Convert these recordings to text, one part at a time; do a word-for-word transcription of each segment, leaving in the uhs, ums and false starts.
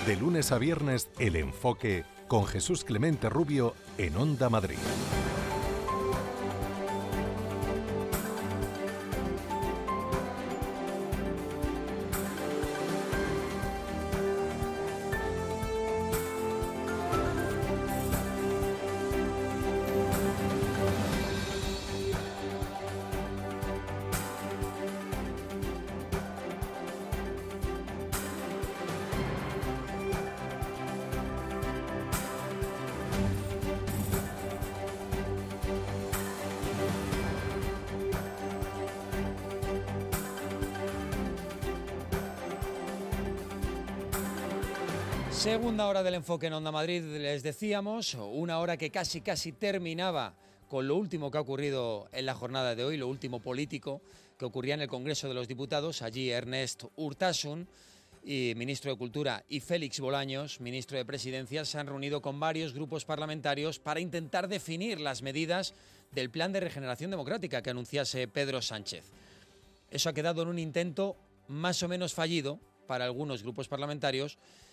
De lunes a viernes, El Enfoque con Jesús Clemente Rubio en Onda Madrid. Segunda hora del Enfoque en Onda Madrid, les decíamos, una hora que casi casi terminaba con lo último que ha ocurrido en la jornada de hoy, lo último político que ocurría en el Congreso de los Diputados. Allí Ernest Urtasun, y ministro de Cultura, y Félix Bolaños, ministro de Presidencia, se han reunido con varios grupos parlamentarios para intentar definir las medidas del plan de regeneración democrática que anunciase Pedro Sánchez. Eso ha quedado en un intento más o menos fallido para algunos grupos parlamentarios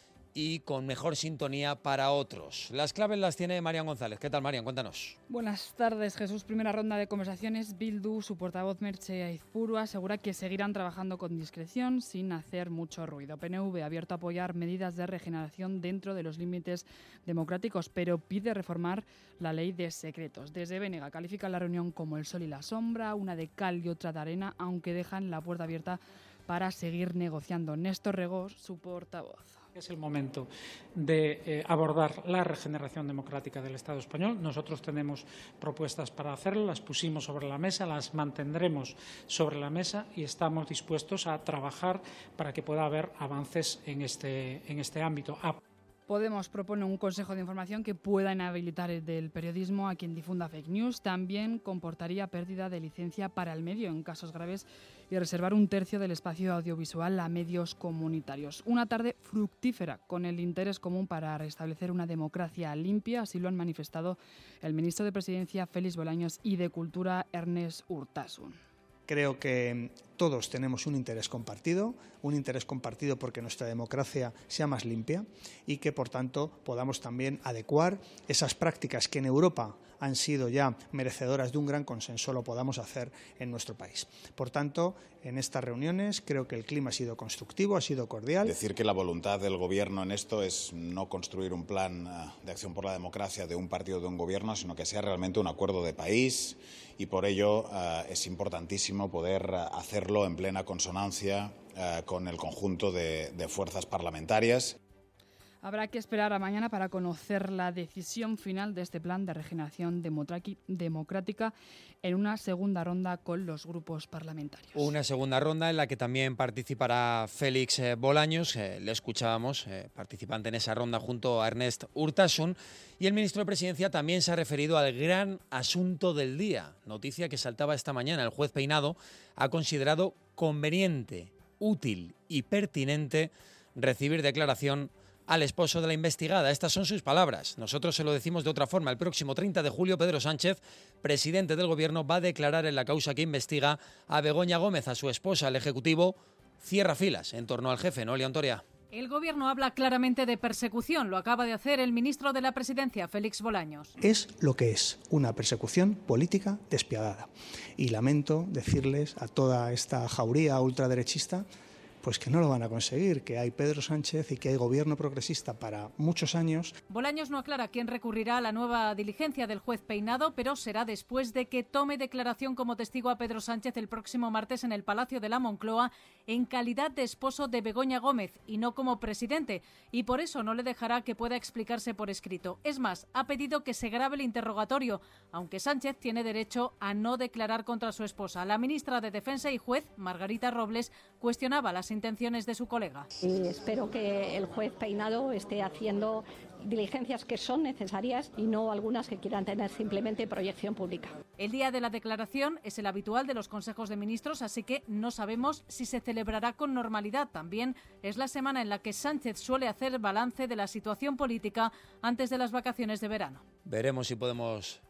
y con mejor sintonía para otros. Las claves las tiene Marian González. ¿Qué tal, Marian? Cuéntanos. Buenas tardes, Jesús. Primera ronda de conversaciones. Bildu, su portavoz Merche Aizpuru, asegura que seguirán trabajando con discreción sin hacer mucho ruido. P N V ha abierto a apoyar medidas de regeneración dentro de los límites democráticos, pero pide reformar la ley de secretos. Desde Bénega califica la reunión como el sol y la sombra, una de cal y otra de arena, aunque dejan la puerta abierta para seguir negociando. Néstor Regós, su portavoz. Es el momento de eh, abordar la regeneración democrática del Estado español. Nosotros tenemos propuestas para hacerlo, las pusimos sobre la mesa, las mantendremos sobre la mesa y estamos dispuestos a trabajar para que pueda haber avances en este, en este ámbito. A Podemos propone un consejo de información que pueda inhabilitar del periodismo a quien difunda fake news. También comportaría pérdida de licencia para el medio en casos graves y reservar un tercio del espacio audiovisual a medios comunitarios. Una tarde fructífera con el interés común para restablecer una democracia limpia, así lo han manifestado el ministro de Presidencia Félix Bolaños y de Cultura Ernest Urtasun. Creo que todos tenemos un interés compartido, un interés compartido porque nuestra democracia sea más limpia y que, por tanto, podamos también adecuar esas prácticas que en Europa han sido ya merecedoras de un gran consenso, lo podamos hacer en nuestro país. Por tanto, en estas reuniones creo que el clima ha sido constructivo, ha sido cordial. Decir que la voluntad del Gobierno en esto es no construir un plan de acción por la democracia de un partido, de un Gobierno, sino que sea realmente un acuerdo de país y por ello uh, es importantísimo poder hacerlo en plena consonancia uh, con el conjunto de, de fuerzas parlamentarias. Habrá que esperar a mañana para conocer la decisión final de este plan de regeneración democrática en una segunda ronda con los grupos parlamentarios. Una segunda ronda en la que también participará Félix Bolaños, eh, le escuchábamos, eh, participante en esa ronda junto a Ernest Urtasun, y el ministro de Presidencia también se ha referido al gran asunto del día, noticia que saltaba esta mañana. El juez Peinado ha considerado conveniente, útil y pertinente recibir declaración al esposo de la investigada. Estas son sus palabras. Nosotros se lo decimos de otra forma. El próximo treinta de julio, Pedro Sánchez, presidente del Gobierno, va a declarar en la causa que investiga a Begoña Gómez, a su esposa. El Ejecutivo cierra filas en torno al jefe, ¿no, León Toria? El Gobierno habla claramente de persecución. Lo acaba de hacer el ministro de la Presidencia, Félix Bolaños. Es lo que es, una persecución política despiadada. Y lamento decirles a toda esta jauría ultraderechista pues que no lo van a conseguir, que hay Pedro Sánchez y que hay gobierno progresista para muchos años. Bolaños no aclara quién recurrirá a la nueva diligencia del juez Peinado, pero será después de que tome declaración como testigo a Pedro Sánchez el próximo martes en el Palacio de la Moncloa en calidad de esposo de Begoña Gómez y no como presidente, y por eso no le dejará que pueda explicarse por escrito. Es más, ha pedido que se grabe el interrogatorio, aunque Sánchez tiene derecho a no declarar contra su esposa. La ministra de Defensa y juez, Margarita Robles, cuestionaba las intenciones de su colega. Y espero que el juez Peinado esté haciendo diligencias que son necesarias y no algunas que quieran tener simplemente proyección pública. El día de la declaración es el habitual de los consejos de ministros, así que no sabemos si se celebrará con normalidad. También es la semana en la que Sánchez suele hacer balance de la situación política antes de las vacaciones de verano. Veremos si podemos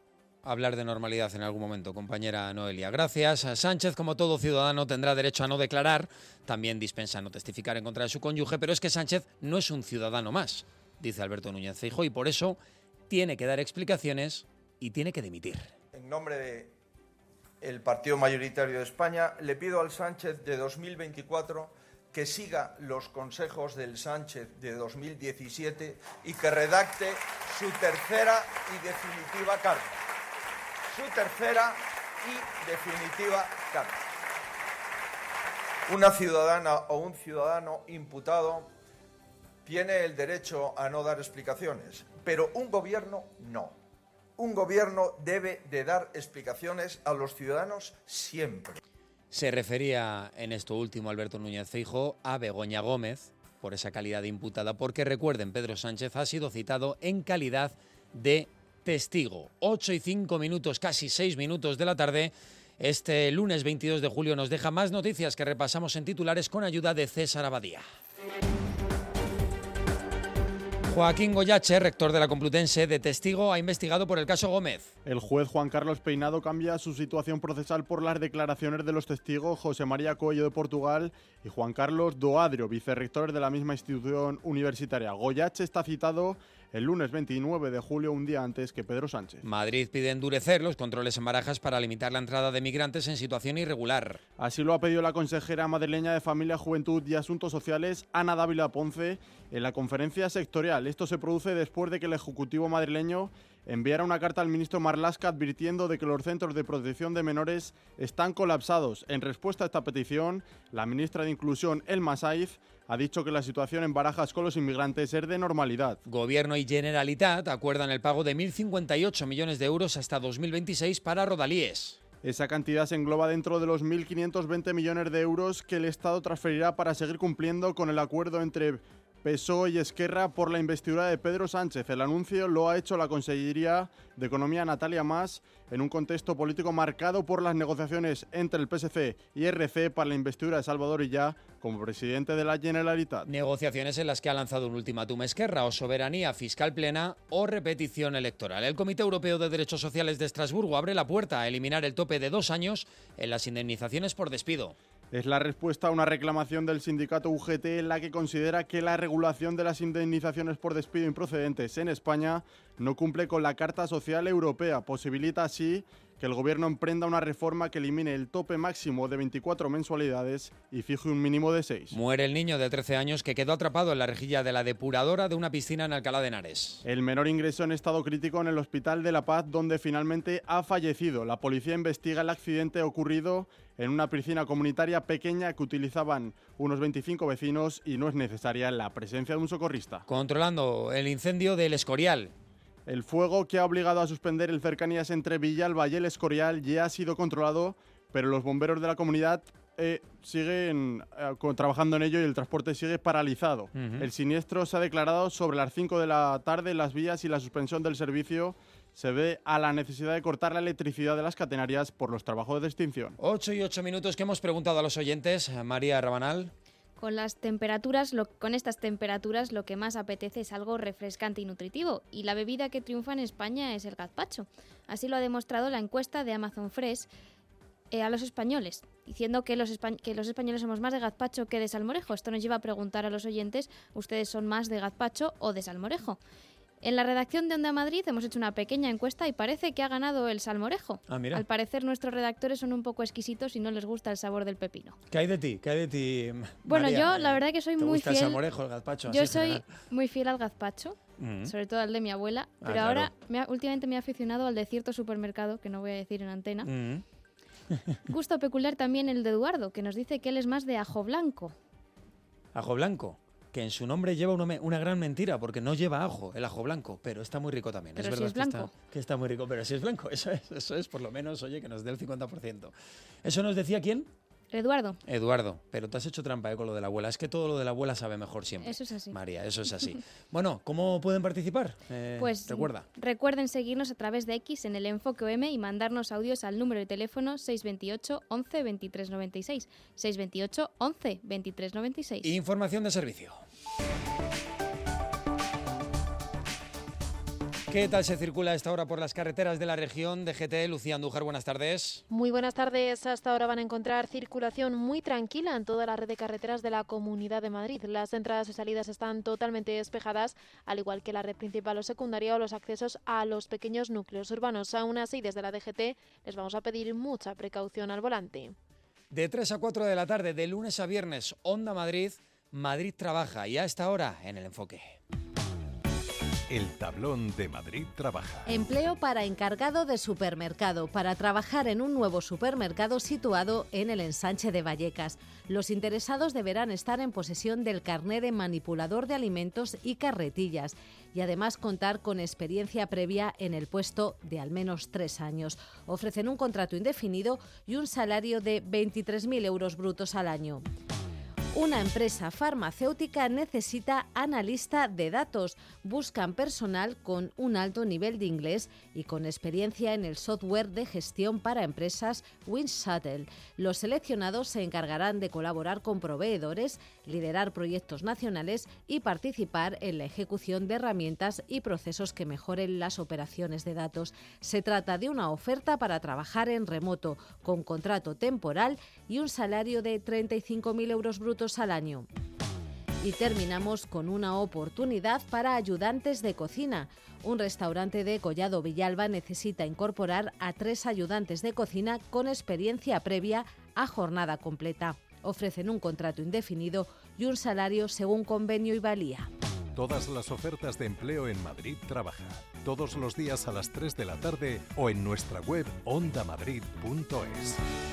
hablar de normalidad en algún momento, compañera Noelia. Gracias. Sánchez, como todo ciudadano, tendrá derecho a no declarar, también dispensa no testificar en contra de su cónyuge, pero es que Sánchez no es un ciudadano más, dice Alberto Núñez Feijóo, y por eso tiene que dar explicaciones y tiene que dimitir. En nombre del partido mayoritario de España, le pido al Sánchez de dos mil veinticuatro que siga los consejos del Sánchez de dos mil diecisiete y que redacte su tercera y definitiva carta. Su tercera y definitiva carta. Una ciudadana o un ciudadano imputado tiene el derecho a no dar explicaciones, pero un gobierno no. Un gobierno debe de dar explicaciones a los ciudadanos siempre. Se refería en esto último Alberto Núñez Feijóo a Begoña Gómez, por esa calidad de imputada, porque recuerden, Pedro Sánchez ha sido citado en calidad de testigo. ocho y cinco minutos, casi seis minutos de la tarde. Este lunes veintidós de julio nos deja más noticias que repasamos en titulares con ayuda de César Abadía. Joaquín Goyache, rector de la Complutense, de testigo, ha investigado por el caso Gómez. El juez Juan Carlos Peinado cambia su situación procesal por las declaraciones de los testigos José María Coello de Portugal y Juan Carlos Doadrio, vicerrectores de la misma institución universitaria. Goyache está citado el lunes veintinueve de julio, un día antes que Pedro Sánchez. Madrid pide endurecer los controles en Barajas para limitar la entrada de migrantes en situación irregular. Así lo ha pedido la consejera madrileña de Familia, Juventud y Asuntos Sociales, Ana Dávila Ponce, en la conferencia sectorial. Esto se produce después de que el Ejecutivo madrileño enviara una carta al ministro Marlaska advirtiendo de que los centros de protección de menores están colapsados. En respuesta a esta petición, la ministra de Inclusión, Elma Saiz, ha dicho que la situación en Barajas con los inmigrantes es de normalidad. Gobierno y Generalitat acuerdan el pago de mil cincuenta y ocho millones de euros hasta dos mil veintiséis para Rodalíes. Esa cantidad se engloba dentro de los mil quinientos veinte millones de euros que el Estado transferirá para seguir cumpliendo con el acuerdo entre P S O E y Esquerra por la investidura de Pedro Sánchez. El anuncio lo ha hecho la Consellería de Economía, Natalia Mas, en un contexto político marcado por las negociaciones entre el P S C y R C para la investidura de Salvador Illa como presidente de la Generalitat. Negociaciones en las que ha lanzado un ultimátum Esquerra, o soberanía fiscal plena o repetición electoral. El Comité Europeo de Derechos Sociales de Estrasburgo abre la puerta a eliminar el tope de dos años en las indemnizaciones por despido. Es la respuesta a una reclamación del sindicato U G T en la que considera que la regulación de las indemnizaciones por despido improcedentes en España no cumple con la Carta Social Europea. Posibilita así que el Gobierno emprenda una reforma que elimine el tope máximo de veinticuatro mensualidades y fije un mínimo de seis. Muere el niño de trece años que quedó atrapado en la rejilla de la depuradora de una piscina en Alcalá de Henares. El menor ingresó en estado crítico en el Hospital de La Paz, donde finalmente ha fallecido. La policía investiga el accidente ocurrido en una piscina comunitaria pequeña que utilizaban unos veinticinco vecinos y no es necesaria la presencia de un socorrista. Controlando el incendio del Escorial. El fuego que ha obligado a suspender el cercanías entre Villalba y el Escorial ya ha sido controlado, pero los bomberos de la comunidad eh, siguen eh, trabajando en ello y el transporte sigue paralizado. Uh-huh. El siniestro se ha declarado sobre las cinco de la tarde en las vías y la suspensión del servicio se ve a la necesidad de cortar la electricidad de las catenarias por los trabajos de extinción. Ocho y ocho minutos que hemos preguntado a los oyentes. María Rabanal. Con las temperaturas, lo, con estas temperaturas lo que más apetece es algo refrescante y nutritivo, y la bebida que triunfa en España es el gazpacho. Así lo ha demostrado la encuesta de Amazon Fresh eh, a los españoles, diciendo que los, espa- que los españoles somos más de gazpacho que de salmorejo. Esto nos lleva a preguntar a los oyentes, ¿ustedes son más de gazpacho o de salmorejo? En la redacción de Onda Madrid hemos hecho una pequeña encuesta y parece que ha ganado el salmorejo. Ah, mira. Al parecer nuestros redactores son un poco exquisitos y no les gusta el sabor del pepino. ¿Qué hay de ti? ¿Qué hay de ti, Bueno, María? yo la verdad que soy ¿Te muy gusta fiel. el salmorejo, el gazpacho? Yo así, soy general? muy fiel al gazpacho, Mm. sobre todo al de mi abuela, Ah, pero ahora claro. me ha- últimamente me he aficionado al de cierto supermercado, que no voy a decir en antena. Mm. Gusto peculiar también el de Eduardo, que nos dice que él es más de ajo blanco. Ajo blanco, que en su nombre lleva una, me- una gran mentira, porque no lleva ajo, el ajo blanco, pero está muy rico también. Pero es si verdad es que, blanco. está, que está muy rico, pero si es blanco, eso es, eso es por lo menos, oye, que nos dé el cincuenta por ciento. ¿Eso nos decía quién? Eduardo, Eduardo, pero te has hecho trampa eh, con lo de la abuela. Es que todo lo de la abuela sabe mejor siempre. eso es así. María, eso es así. Bueno, ¿cómo pueden participar? Eh, Pues recuerda. recuerden seguirnos a través de X en el Enfoque O M y mandarnos audios al número de teléfono seis veintiocho once veintitrés noventa y seis. seis veintiocho once veintitrés noventa y seis. Información de servicio. ¿Qué tal se circula a esta hora por las carreteras de la región? D G T, Lucía Andújar, buenas tardes. Muy buenas tardes. Hasta ahora van a encontrar circulación muy tranquila en toda la red de carreteras de la Comunidad de Madrid. Las entradas y salidas están totalmente despejadas, al igual que la red principal o secundaria o los accesos a los pequeños núcleos urbanos. Aún así, desde la D G T les vamos a pedir mucha precaución al volante. De tres a cuatro de la tarde, de lunes a viernes, Onda Madrid, Madrid trabaja, y a esta hora en El Enfoque. El tablón de Madrid trabaja. Empleo para encargado de supermercado, para trabajar en un nuevo supermercado situado en el Ensanche de Vallecas. Los interesados deberán estar en posesión del carné de manipulador de alimentos y carretillas y además contar con experiencia previa en el puesto de al menos tres años. Ofrecen un contrato indefinido y un salario de veintitrés mil euros brutos al año. Una empresa farmacéutica necesita analista de datos. Buscan personal con un alto nivel de inglés y con experiencia en el software de gestión para empresas WindShuttle. Los seleccionados se encargarán de colaborar con proveedores, liderar proyectos nacionales y participar en la ejecución de herramientas y procesos que mejoren las operaciones de datos. Se trata de una oferta para trabajar en remoto, con contrato temporal y un salario de treinta y cinco mil euros brutos al año. Y terminamos con una oportunidad para ayudantes de cocina. Un restaurante de Collado Villalba necesita incorporar a tres ayudantes de cocina con experiencia previa a jornada completa. Ofrecen un contrato indefinido y un salario según convenio y valía. Todas las ofertas de empleo en Madrid Trabaja. Todos los días a las tres de la tarde o en nuestra web onda madrid punto es.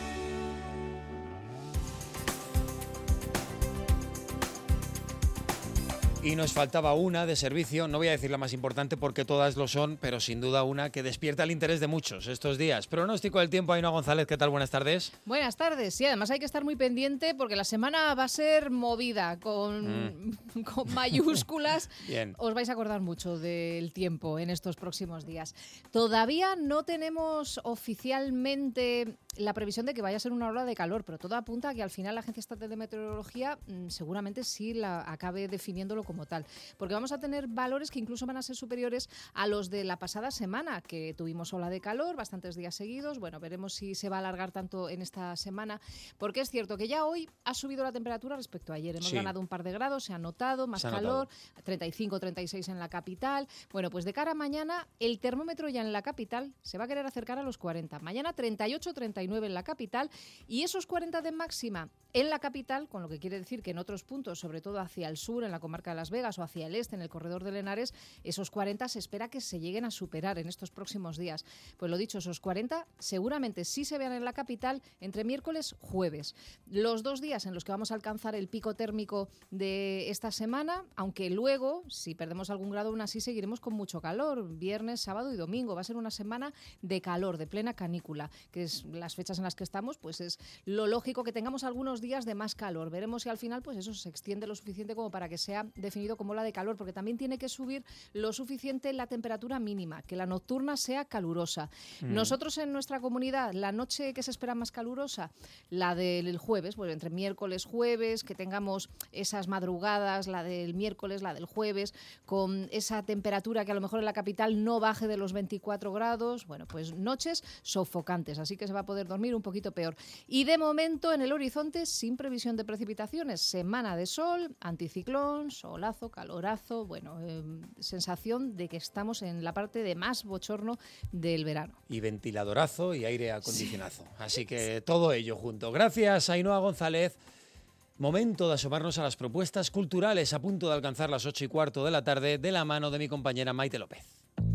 Y nos faltaba una de servicio, no voy a decir la más importante porque todas lo son, pero sin duda una que despierta el interés de muchos estos días. Pronóstico del tiempo, Ainhoa González, ¿qué tal? Buenas tardes. Buenas tardes, sí, además hay que estar muy pendiente porque la semana va a ser movida, con, mm. con mayúsculas. Bien. Os vais a acordar mucho del tiempo en estos próximos días. Todavía no tenemos oficialmente la previsión de que vaya a ser una ola de calor, pero todo apunta a que al final la Agencia Estatal de Meteorología mmm, seguramente sí la acabe definiéndolo como tal, porque vamos a tener valores que incluso van a ser superiores a los de la pasada semana, que tuvimos ola de calor, bastantes días seguidos. Bueno, veremos si se va a alargar tanto en esta semana, porque es cierto que ya hoy ha subido la temperatura respecto a ayer. Hemos sí. ganado un par de grados, se ha notado más se calor, notado. treinta y cinco, treinta y seis en la capital. Bueno, pues de cara a mañana, el termómetro ya en la capital se va a querer acercar a los cuarenta. Mañana treinta y ocho, treinta y nueve en la capital, y esos cuarenta de máxima en la capital, con lo que quiere decir que en otros puntos, sobre todo hacia el sur, en la comarca de Las Vegas o hacia el este, en el corredor del Henares, esos cuarenta se espera que se lleguen a superar en estos próximos días. Pues lo dicho, esos cuarenta seguramente sí se vean en la capital entre miércoles y jueves. Los dos días en los que vamos a alcanzar el pico térmico de esta semana, aunque luego, si perdemos algún grado, aún así seguiremos con mucho calor, viernes, sábado y domingo. Va a ser una semana de calor, de plena canícula, que es las fechas en las que estamos, pues es lo lógico que tengamos algunos días de más calor. Veremos si al final pues eso se extiende lo suficiente como para que sea definido como ola de calor, porque también tiene que subir lo suficiente la temperatura mínima, que la nocturna sea calurosa. Mm. Nosotros en nuestra comunidad, la noche que se espera más calurosa, la del jueves, pues entre miércoles, jueves, que tengamos esas madrugadas, la del miércoles, la del jueves, con esa temperatura que a lo mejor en la capital no baje de los veinticuatro grados, bueno, pues noches sofocantes, así que se va a poder dormir un poquito peor. Y de momento en el horizonte sin previsión de precipitaciones, semana de sol, anticiclón, solazo, calorazo, bueno, eh, sensación de que estamos en la parte de más bochorno del verano. Y ventiladorazo y aire acondicionazo. Sí. Así que todo ello junto. Gracias, Ainhoa González. Momento de asomarnos a las propuestas culturales a punto de alcanzar las ocho y cuarto de la tarde de la mano de mi compañera Maite López.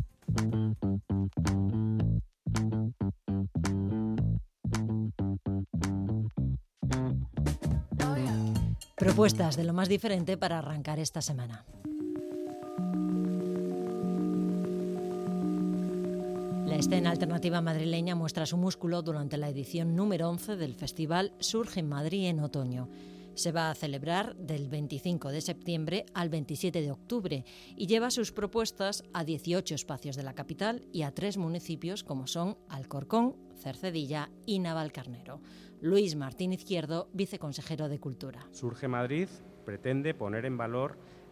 Propuestas de lo más diferente para arrancar esta semana. La escena alternativa madrileña muestra su músculo durante la edición número once del festival Surge en Madrid en otoño. Se va a celebrar del veinticinco de septiembre al veintisiete de octubre y lleva sus propuestas a dieciocho espacios de la capital y a tres municipios como son Alcorcón, Cercedilla y Navalcarnero. Luis Martín Izquierdo, viceconsejero de Cultura. Surge Madrid pretende poner en valor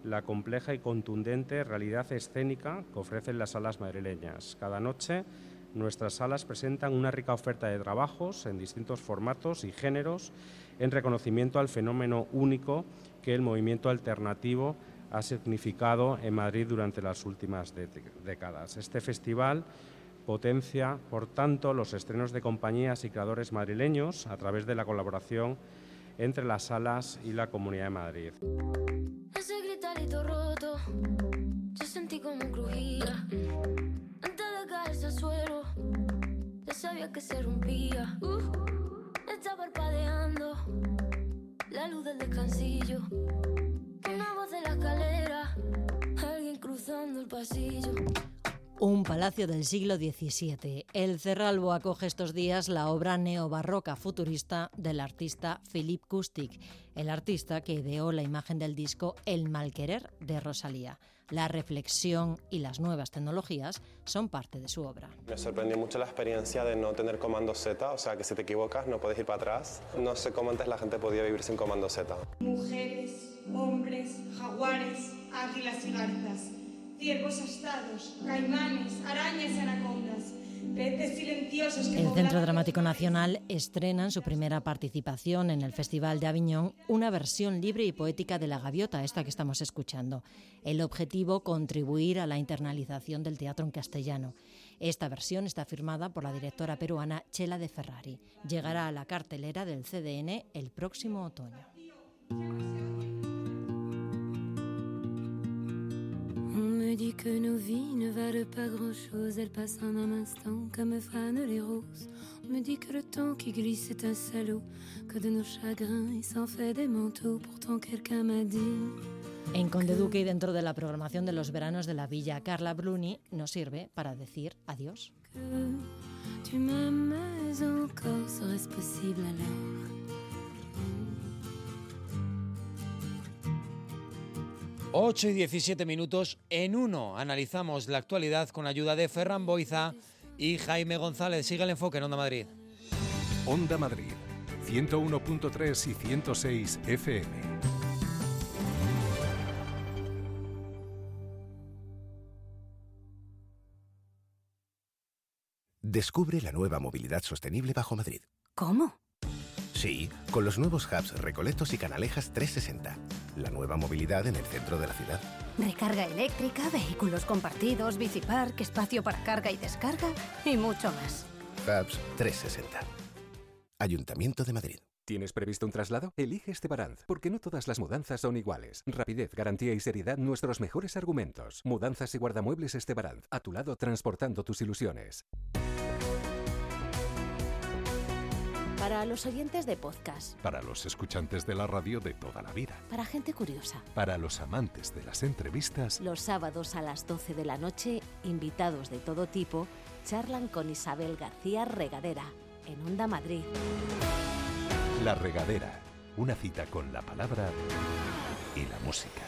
la compleja y contundente realidad escénica que ofrecen las salas madrileñas. Cada noche nuestras salas presentan una rica oferta de trabajos en distintos formatos y géneros en reconocimiento al fenómeno único que el movimiento alternativo ha significado en Madrid durante las últimas décadas. Este festival potencia, por tanto, los estrenos de compañías y creadores madrileños a través de la colaboración entre las salas y la Comunidad de Madrid. Ese gritarito roto, yo sentí como crujía. Antes de caerse al suelo, ya sabía que se rompía. Uh, está parpadeando la luz del descansillo. Una voz de la escalera, alguien cruzando el pasillo. Un palacio del siglo diecisiete. El Cerralbo acoge estos días la obra neobarroca futurista del artista Philip Kustik, el artista que ideó la imagen del disco El Malquerer de Rosalía. La reflexión y las nuevas tecnologías son parte de su obra. Me sorprendió mucho la experiencia de no tener comando Z, o sea que si te equivocas no puedes ir para atrás. No sé cómo antes la gente podía vivir sin comando Z. Mujeres, hombres, jaguares, águilas y garzas, ciervos astados, caimanes, arañas y anacondas, peces silenciosos que... El Centro Dramático Nacional estrena en su primera participación en el Festival de Aviñón una versión libre y poética de La Gaviota, esta que estamos escuchando. El objetivo, contribuir a la internalización del teatro en castellano. Esta versión está firmada por la directora peruana Chela de Ferrari. Llegará a la cartelera del C D N el próximo otoño. On me dit que nos vies ne valent pas grand-chose, elles passent en un instant comme fanent les roses. On me dit que le temps qui glisse est un salaud, que de nos chagrins il s'en fait des manteaux, pourtant quelqu'un m'a dit... En Conde Duque y dentro de la programación de los veranos de la Villa Carla Bruni nos sirve para decir adiós. Que tu m'aimes encore, serait-ce possible alors? ocho y diecisiete minutos, en uno analizamos la actualidad con ayuda de Ferran Boiza y Jaime González. Sigue el enfoque en Onda Madrid. Onda Madrid, ciento uno punto tres y ciento seis F M. Descubre la nueva movilidad sostenible bajo Madrid. ¿Cómo? Sí, con los nuevos hubs Recoletos y Canalejas trescientos sesenta. La nueva movilidad en el centro de la ciudad. Recarga eléctrica, vehículos compartidos, bicipark, espacio para carga y descarga y mucho más. Hubs trescientos sesenta. Ayuntamiento de Madrid. ¿Tienes previsto un traslado? Elige Estebaranz, porque no todas las mudanzas son iguales. Rapidez, garantía y seriedad, nuestros mejores argumentos. Mudanzas y guardamuebles Estebaranz, a tu lado transportando tus ilusiones. Para los oyentes de podcast. Para los escuchantes de la radio de toda la vida. Para gente curiosa. Para los amantes de las entrevistas. Los sábados a las doce de la noche, invitados de todo tipo charlan con Isabel García Regadera en Onda Madrid. La Regadera, una cita con la palabra y la música.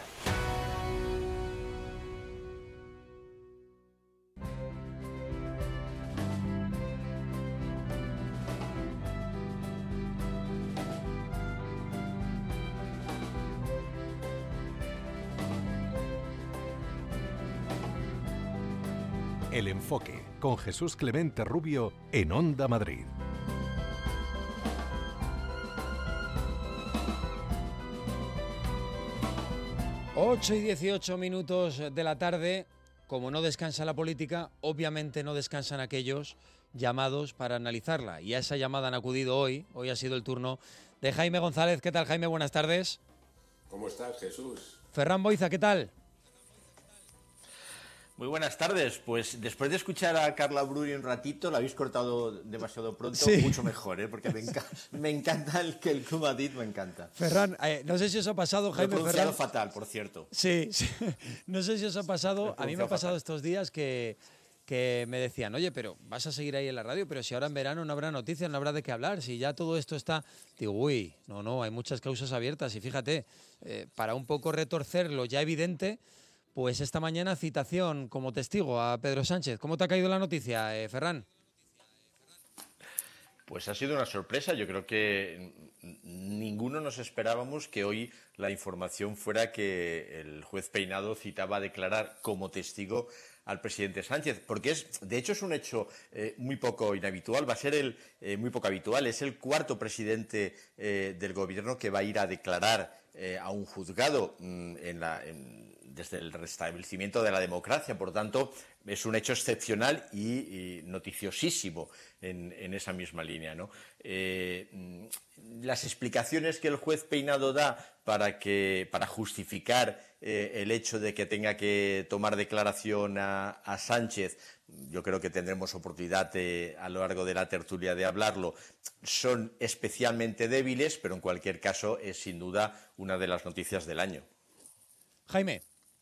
El enfoque con Jesús Clemente Rubio en Onda Madrid. ocho y dieciocho minutos de la tarde. Como no descansa la política, obviamente no descansan aquellos llamados para analizarla. Y a esa llamada han acudido hoy. Hoy ha sido el turno de Jaime González. ¿Qué tal, Jaime? Buenas tardes. ¿Cómo estás, Jesús? Ferran Boiza, ¿qué tal? Muy buenas tardes. Pues después de escuchar a Carla Bruni un ratito, la habéis cortado demasiado pronto, sí. Mucho mejor, ¿eh? Porque me, enca me encanta el que el Club Madrid me encanta. Ferran, eh, no sé si os ha pasado, Jaime. Lo he pronunciado fatal, por cierto. Sí, sí. No sé si os ha pasado. A mí me ha pasado fatal. Estos días que, que me decían, oye, pero vas a seguir ahí en la radio, pero si ahora en verano no habrá noticias, no habrá de qué hablar, si ya todo esto está... Digo, uy, no, no, hay muchas causas abiertas y fíjate, eh, para un poco retorcer lo ya evidente... Pues esta mañana citación como testigo a Pedro Sánchez. ¿Cómo te ha caído la noticia, eh, Ferran? Pues ha sido una sorpresa. Yo creo que ninguno nos esperábamos que hoy la información fuera que el juez Peinado citaba a declarar como testigo al presidente Sánchez, porque es, de hecho, es un hecho eh, muy poco inhabitual, va a ser el eh, muy poco habitual. Es el cuarto presidente eh, del gobierno que va a ir a declarar eh, a un juzgado mm, en la, en, desde el restablecimiento de la democracia. Por tanto, es un hecho excepcional y, y noticiosísimo en, en esa misma línea, ¿no? Eh, las explicaciones que el juez Peinado da para, que, para justificar eh, el hecho de que tenga que tomar declaración a, a Sánchez, yo creo que tendremos oportunidad de, a lo largo de la tertulia de hablarlo, son especialmente débiles, pero en cualquier caso es sin duda una de las noticias del año. Jaime.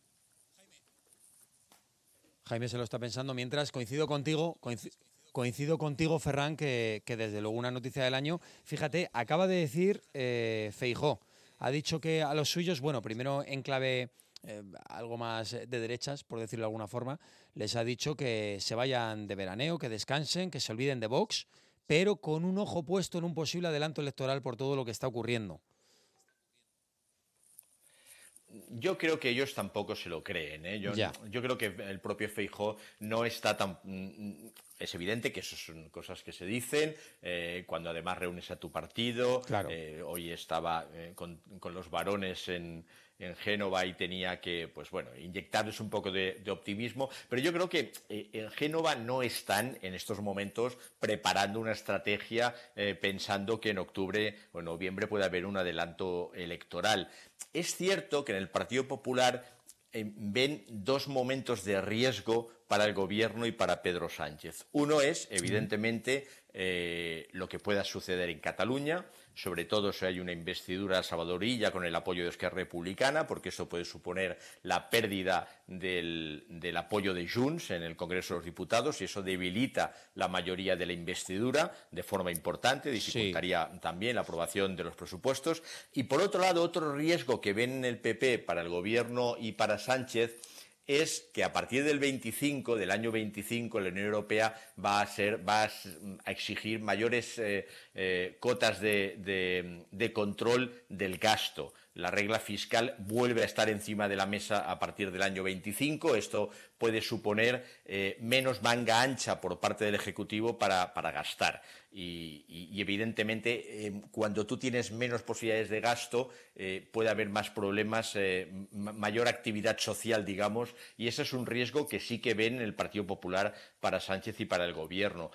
Jaime se lo está pensando. Mientras, coincido contigo, coincido, coincido contigo, Ferran, que, que desde luego una noticia del año. Fíjate, acaba de decir eh, Feijóo, ha dicho que a los suyos, bueno, primero en clave eh, algo más de derechas, por decirlo de alguna forma, les ha dicho que se vayan de veraneo, que descansen, que se olviden de Vox, pero con un ojo puesto en un posible adelanto electoral por todo lo que está ocurriendo. Yo creo que ellos tampoco se lo creen, ¿eh? Yo, yo creo que el propio Feijóo no está tan... Es evidente que eso son cosas que se dicen, eh, cuando además reúnes a tu partido. Claro. Eh, hoy estaba eh, con, con los varones en, en Génova y tenía que, pues bueno, inyectarles un poco de, de optimismo. Pero yo creo que eh, en Génova no están en estos momentos preparando una estrategia eh, pensando que en octubre o en noviembre puede haber un adelanto electoral. Es cierto que en el Partido Popular eh, ven dos momentos de riesgo para el gobierno y para Pedro Sánchez. Uno es, evidentemente, eh, lo que pueda suceder en Cataluña, sobre todo si hay una investidura salvadorilla con el apoyo de Esquerra Republicana, porque eso puede suponer la pérdida del, del apoyo de Junts en el Congreso de los Diputados, y eso debilita la mayoría de la investidura de forma importante, dificultaría sí. también la aprobación de los presupuestos. Y por otro lado, otro riesgo que ven en el P P para el gobierno y para Sánchez es que a partir del veinticinco, del año veinticinco, la Unión Europea va a ser, va a exigir mayores eh, eh, cotas de, de, de control del gasto. La regla fiscal vuelve a estar encima de la mesa a partir del año veinticinco. Esto puede suponer eh, menos manga ancha por parte del Ejecutivo para, para gastar. Y, y, y evidentemente, eh, cuando tú tienes menos posibilidades de gasto, eh, puede haber más problemas, eh, mayor actividad social, digamos, y ese es un riesgo que sí que ven en el Partido Popular para Sánchez y para el Gobierno.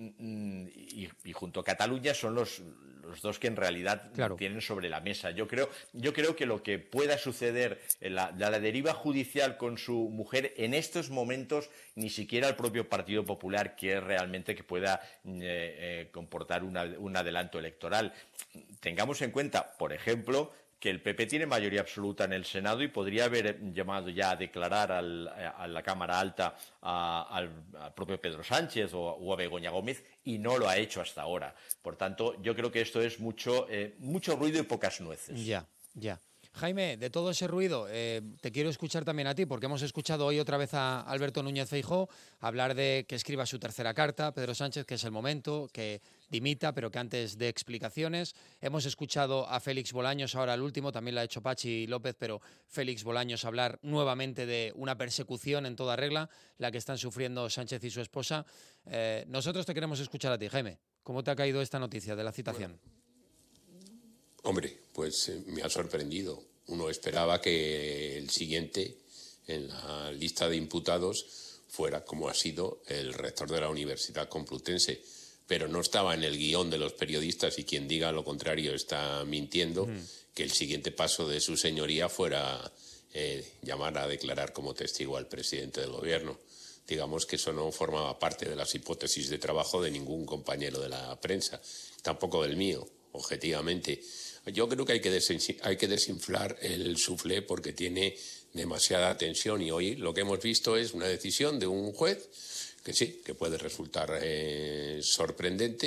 Y, y junto a Cataluña son los, los dos que en realidad claro. tienen sobre la mesa. Yo creo, yo creo que lo que pueda suceder en la, la deriva judicial con su mujer en estos momentos, ni siquiera el propio Partido Popular quiere realmente que pueda eh, eh, comportar una, un adelanto electoral. Tengamos en cuenta, por ejemplo, que el P P tiene mayoría absoluta en el Senado y podría haber llamado ya a declarar al, a la Cámara Alta a, al, al propio Pedro Sánchez o, o a Begoña Gómez, y no lo ha hecho hasta ahora. Por tanto, yo creo que esto es mucho, eh, mucho ruido y pocas nueces. Ya, ya. Jaime, de todo ese ruido, eh, te quiero escuchar también a ti, porque hemos escuchado hoy otra vez a Alberto Núñez Feijóo hablar de que escriba su tercera carta, Pedro Sánchez, que es el momento, que dimita, pero que antes dé explicaciones. Hemos escuchado a Félix Bolaños, ahora el último, también lo ha hecho Pachi López, pero Félix Bolaños hablar nuevamente de una persecución en toda regla, la que están sufriendo Sánchez y su esposa. Eh, nosotros te queremos escuchar a ti, Jaime. ¿Cómo te ha caído esta noticia de la citación? Bueno. Hombre, pues eh, me ha sorprendido. Uno esperaba que el siguiente en la lista de imputados fuera, como ha sido, el rector de la Universidad Complutense, pero no estaba en el guión de los periodistas, y quien diga lo contrario está mintiendo, mm. que el siguiente paso de su señoría fuera eh, llamar a declarar como testigo al presidente del gobierno. Digamos que eso no formaba parte de las hipótesis de trabajo de ningún compañero de la prensa, tampoco del mío, objetivamente. Yo creo que hay que, desin- hay que desinflar el suflé porque tiene demasiada tensión, y hoy lo que hemos visto es una decisión de un juez que sí, que puede resultar eh, sorprendente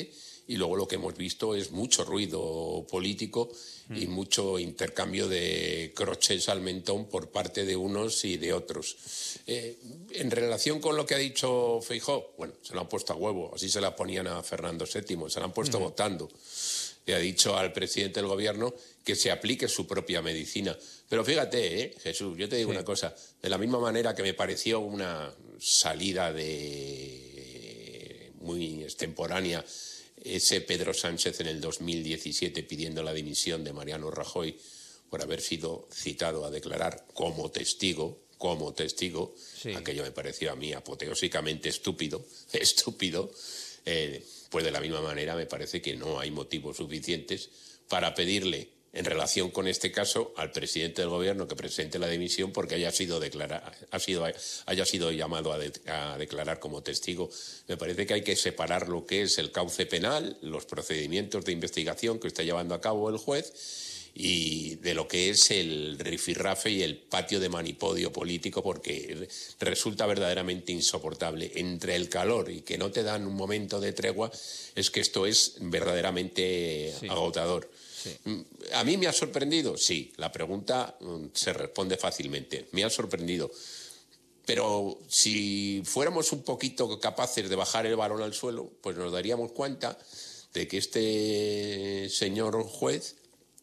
y luego lo que hemos visto es mucho ruido político mm. y mucho intercambio de crochets al mentón por parte de unos y de otros. Eh, en relación con lo que ha dicho Feijóo, bueno, se lo han puesto a huevo, así se la ponían a Fernando séptimo, se la han puesto mm. votando. Le ha dicho al presidente del gobierno que se aplique su propia medicina. Pero fíjate, ¿eh, Jesús, yo te digo sí. una cosa, de la misma manera que me pareció una salida de muy extemporánea ese Pedro Sánchez en el dos mil diecisiete pidiendo la dimisión de Mariano Rajoy por haber sido citado a declarar como testigo, como testigo, sí. aquello me pareció a mí apoteósicamente estúpido, estúpido, eh, pues de la misma manera me parece que no hay motivos suficientes para pedirle, en relación con este caso, al presidente del gobierno que presente la dimisión porque haya sido, declara, ha sido, haya sido llamado a, de, a declarar como testigo. Me parece que hay que separar lo que es el cauce penal, los procedimientos de investigación que está llevando a cabo el juez y de lo que es el rifirrafe y el patio de manipodio político, porque resulta verdaderamente insoportable. Entre el calor y que no te dan un momento de tregua, es que esto es verdaderamente sí. agotador. Sí. ¿A mí me ha sorprendido? Sí, la pregunta se responde fácilmente. Me ha sorprendido. Pero si fuéramos un poquito capaces de bajar el balón al suelo, pues nos daríamos cuenta de que este señor juez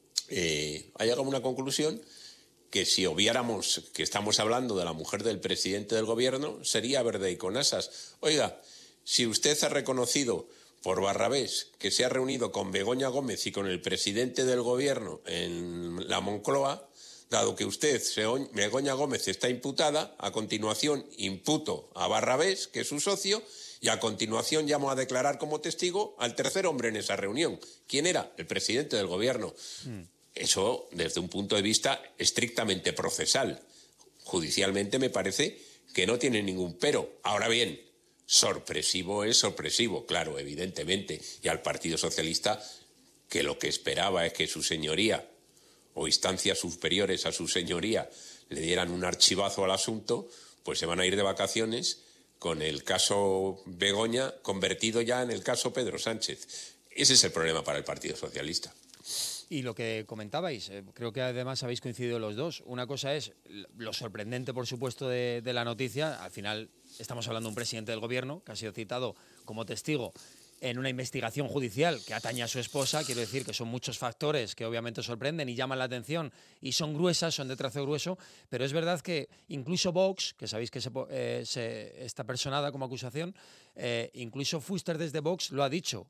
eh, ha llegado a una conclusión que si obviáramos que estamos hablando de la mujer del presidente del gobierno, sería verde y con asas. Oiga, si usted ha reconocido por Barrabés, que se ha reunido con Begoña Gómez y con el presidente del gobierno en la Moncloa, dado que usted, Begoña Gómez, está imputada, a continuación imputo a Barrabés, que es su socio, y a continuación llamo a declarar como testigo al tercer hombre en esa reunión. ¿Quién era? El presidente del gobierno. Mm. Eso, desde un punto de vista estrictamente procesal. Judicialmente me parece que no tiene ningún pero. Ahora bien, sorpresivo es sorpresivo, claro, evidentemente, y al Partido Socialista, que lo que esperaba es que su señoría o instancias superiores a su señoría le dieran un archivazo al asunto, pues se van a ir de vacaciones con el caso Begoña convertido ya en el caso Pedro Sánchez. Ese es el problema para el Partido Socialista. Y lo que comentabais, eh, creo que además habéis coincidido los dos. Una cosa es lo sorprendente, por supuesto, de, de la noticia. Al final estamos hablando de un presidente del gobierno que ha sido citado como testigo en una investigación judicial que atañe a su esposa. Quiero decir que son muchos factores que obviamente sorprenden y llaman la atención y son gruesas, son de trazo grueso, pero es verdad que incluso Vox, que sabéis que se, eh, se, está personada como acusación, eh, incluso Fuster desde Vox lo ha dicho.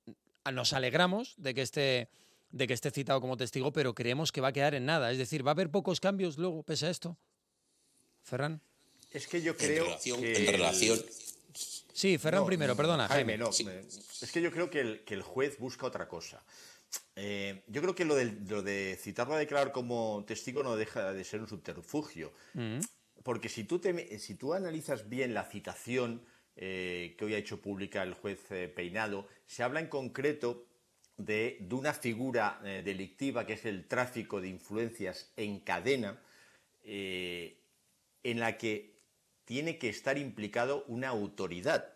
Nos alegramos de que esté... de que esté citado como testigo, pero creemos que va a quedar en nada. Es decir, ¿va a haber pocos cambios luego, pese a esto? ¿Ferran? Es que yo creo en relación, que... En relación... Sí, Ferran no, primero, no, perdona, Jaime. Jaime no, sí. Es que yo creo que el, que el juez busca otra cosa. Eh, yo creo que lo de, lo de citarlo a declarar como testigo no deja de ser un subterfugio. Mm. Porque si tú, te, si tú analizas bien la citación eh, que hoy ha hecho pública el juez eh, Peinado, se habla en concreto De, de una figura eh, delictiva que es el tráfico de influencias en cadena, eh, en la que tiene que estar implicado una autoridad.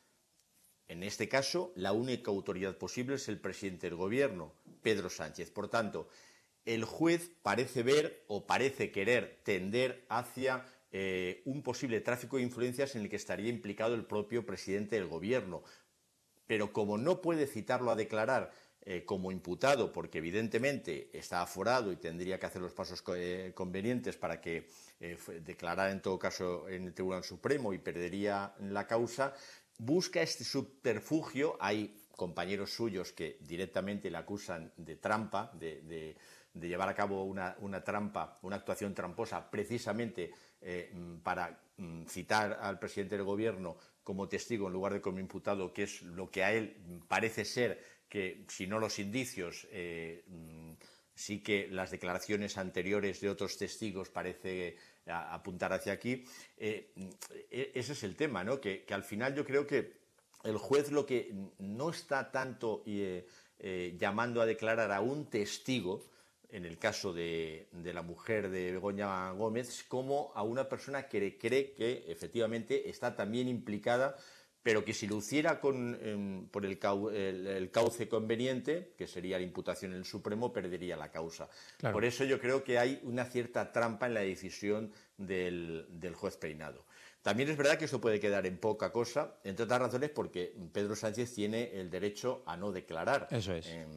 En este caso, la única autoridad posible es el presidente del gobierno, Pedro Sánchez. Por tanto, el juez parece ver o parece querer tender hacia eh, un posible tráfico de influencias en el que estaría implicado el propio presidente del gobierno. Pero como no puede citarlo a declarar Eh, como imputado, porque evidentemente está aforado y tendría que hacer los pasos co eh, convenientes para que eh, declarara en todo caso en el Tribunal Supremo y perdería la causa, busca este subterfugio. Hay compañeros suyos que directamente le acusan de trampa, de, de, de llevar a cabo una, una trampa, una actuación tramposa, precisamente eh, para mm, citar al presidente del gobierno como testigo en lugar de como imputado, que es lo que a él parece ser que, si no los indicios, eh, sí que las declaraciones anteriores de otros testigos parece a, apuntar hacia aquí. Eh, ese es el tema, ¿no? Que, que al final yo creo que el juez lo que no está tanto eh, eh, llamando a declarar a un testigo, en el caso de, de la mujer de Begoña Gómez, como a una persona que cree que efectivamente está también implicada pero que si lo hiciera con, eh, por el, cau el, el cauce conveniente, que sería la imputación en el Supremo, perdería la causa. Claro. Por eso yo creo que hay una cierta trampa en la decisión del, del juez Peinado. También es verdad que esto puede quedar en poca cosa, entre otras razones porque Pedro Sánchez tiene el derecho a no declarar. Eso es. Eh,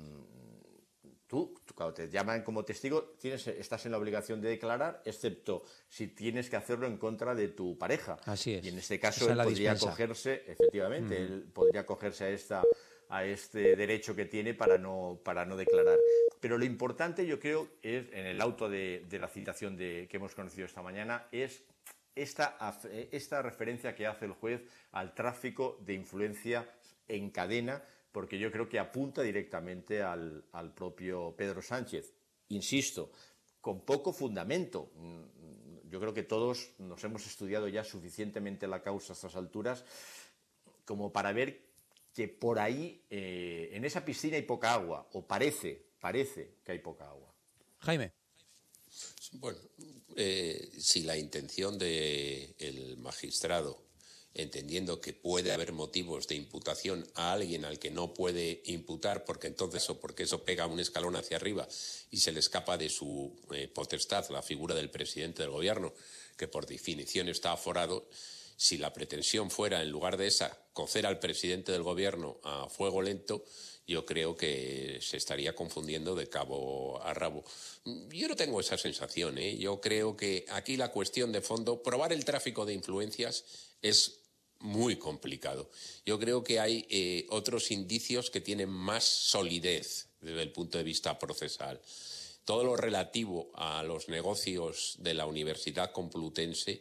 Tú, tú, cuando te llaman como testigo, tienes, estás en la obligación de declarar, excepto si tienes que hacerlo en contra de tu pareja. Así es. Y en este caso Esa él podría dispensa. acogerse, efectivamente, mm. él podría acogerse a, esta, a este derecho que tiene para no, para no declarar. Pero lo importante, yo creo, es en el auto de, de la citación de, que hemos conocido esta mañana, es esta, esta referencia que hace el juez al tráfico de influencia en cadena, porque yo creo que apunta directamente al, al propio Pedro Sánchez. Insisto, con poco fundamento. Yo creo que todos nos hemos estudiado ya suficientemente la causa a estas alturas como para ver que por ahí, eh, en esa piscina hay poca agua, o parece, parece que hay poca agua. Jaime. Bueno, eh, si la intención del magistrado, entendiendo que puede haber motivos de imputación a alguien al que no puede imputar, porque entonces o porque eso pega un escalón hacia arriba y se le escapa de su eh, potestad la figura del presidente del gobierno, que por definición está aforado, si la pretensión fuera, en lugar de esa, cocer al presidente del gobierno a fuego lento, yo creo que se estaría confundiendo de cabo a rabo. Yo no tengo esa sensación, ¿eh? Yo creo que aquí la cuestión de fondo, probar el tráfico de influencias es muy complicado. Yo creo que hay eh, otros indicios que tienen más solidez desde el punto de vista procesal. Todo lo relativo a los negocios de la Universidad Complutense,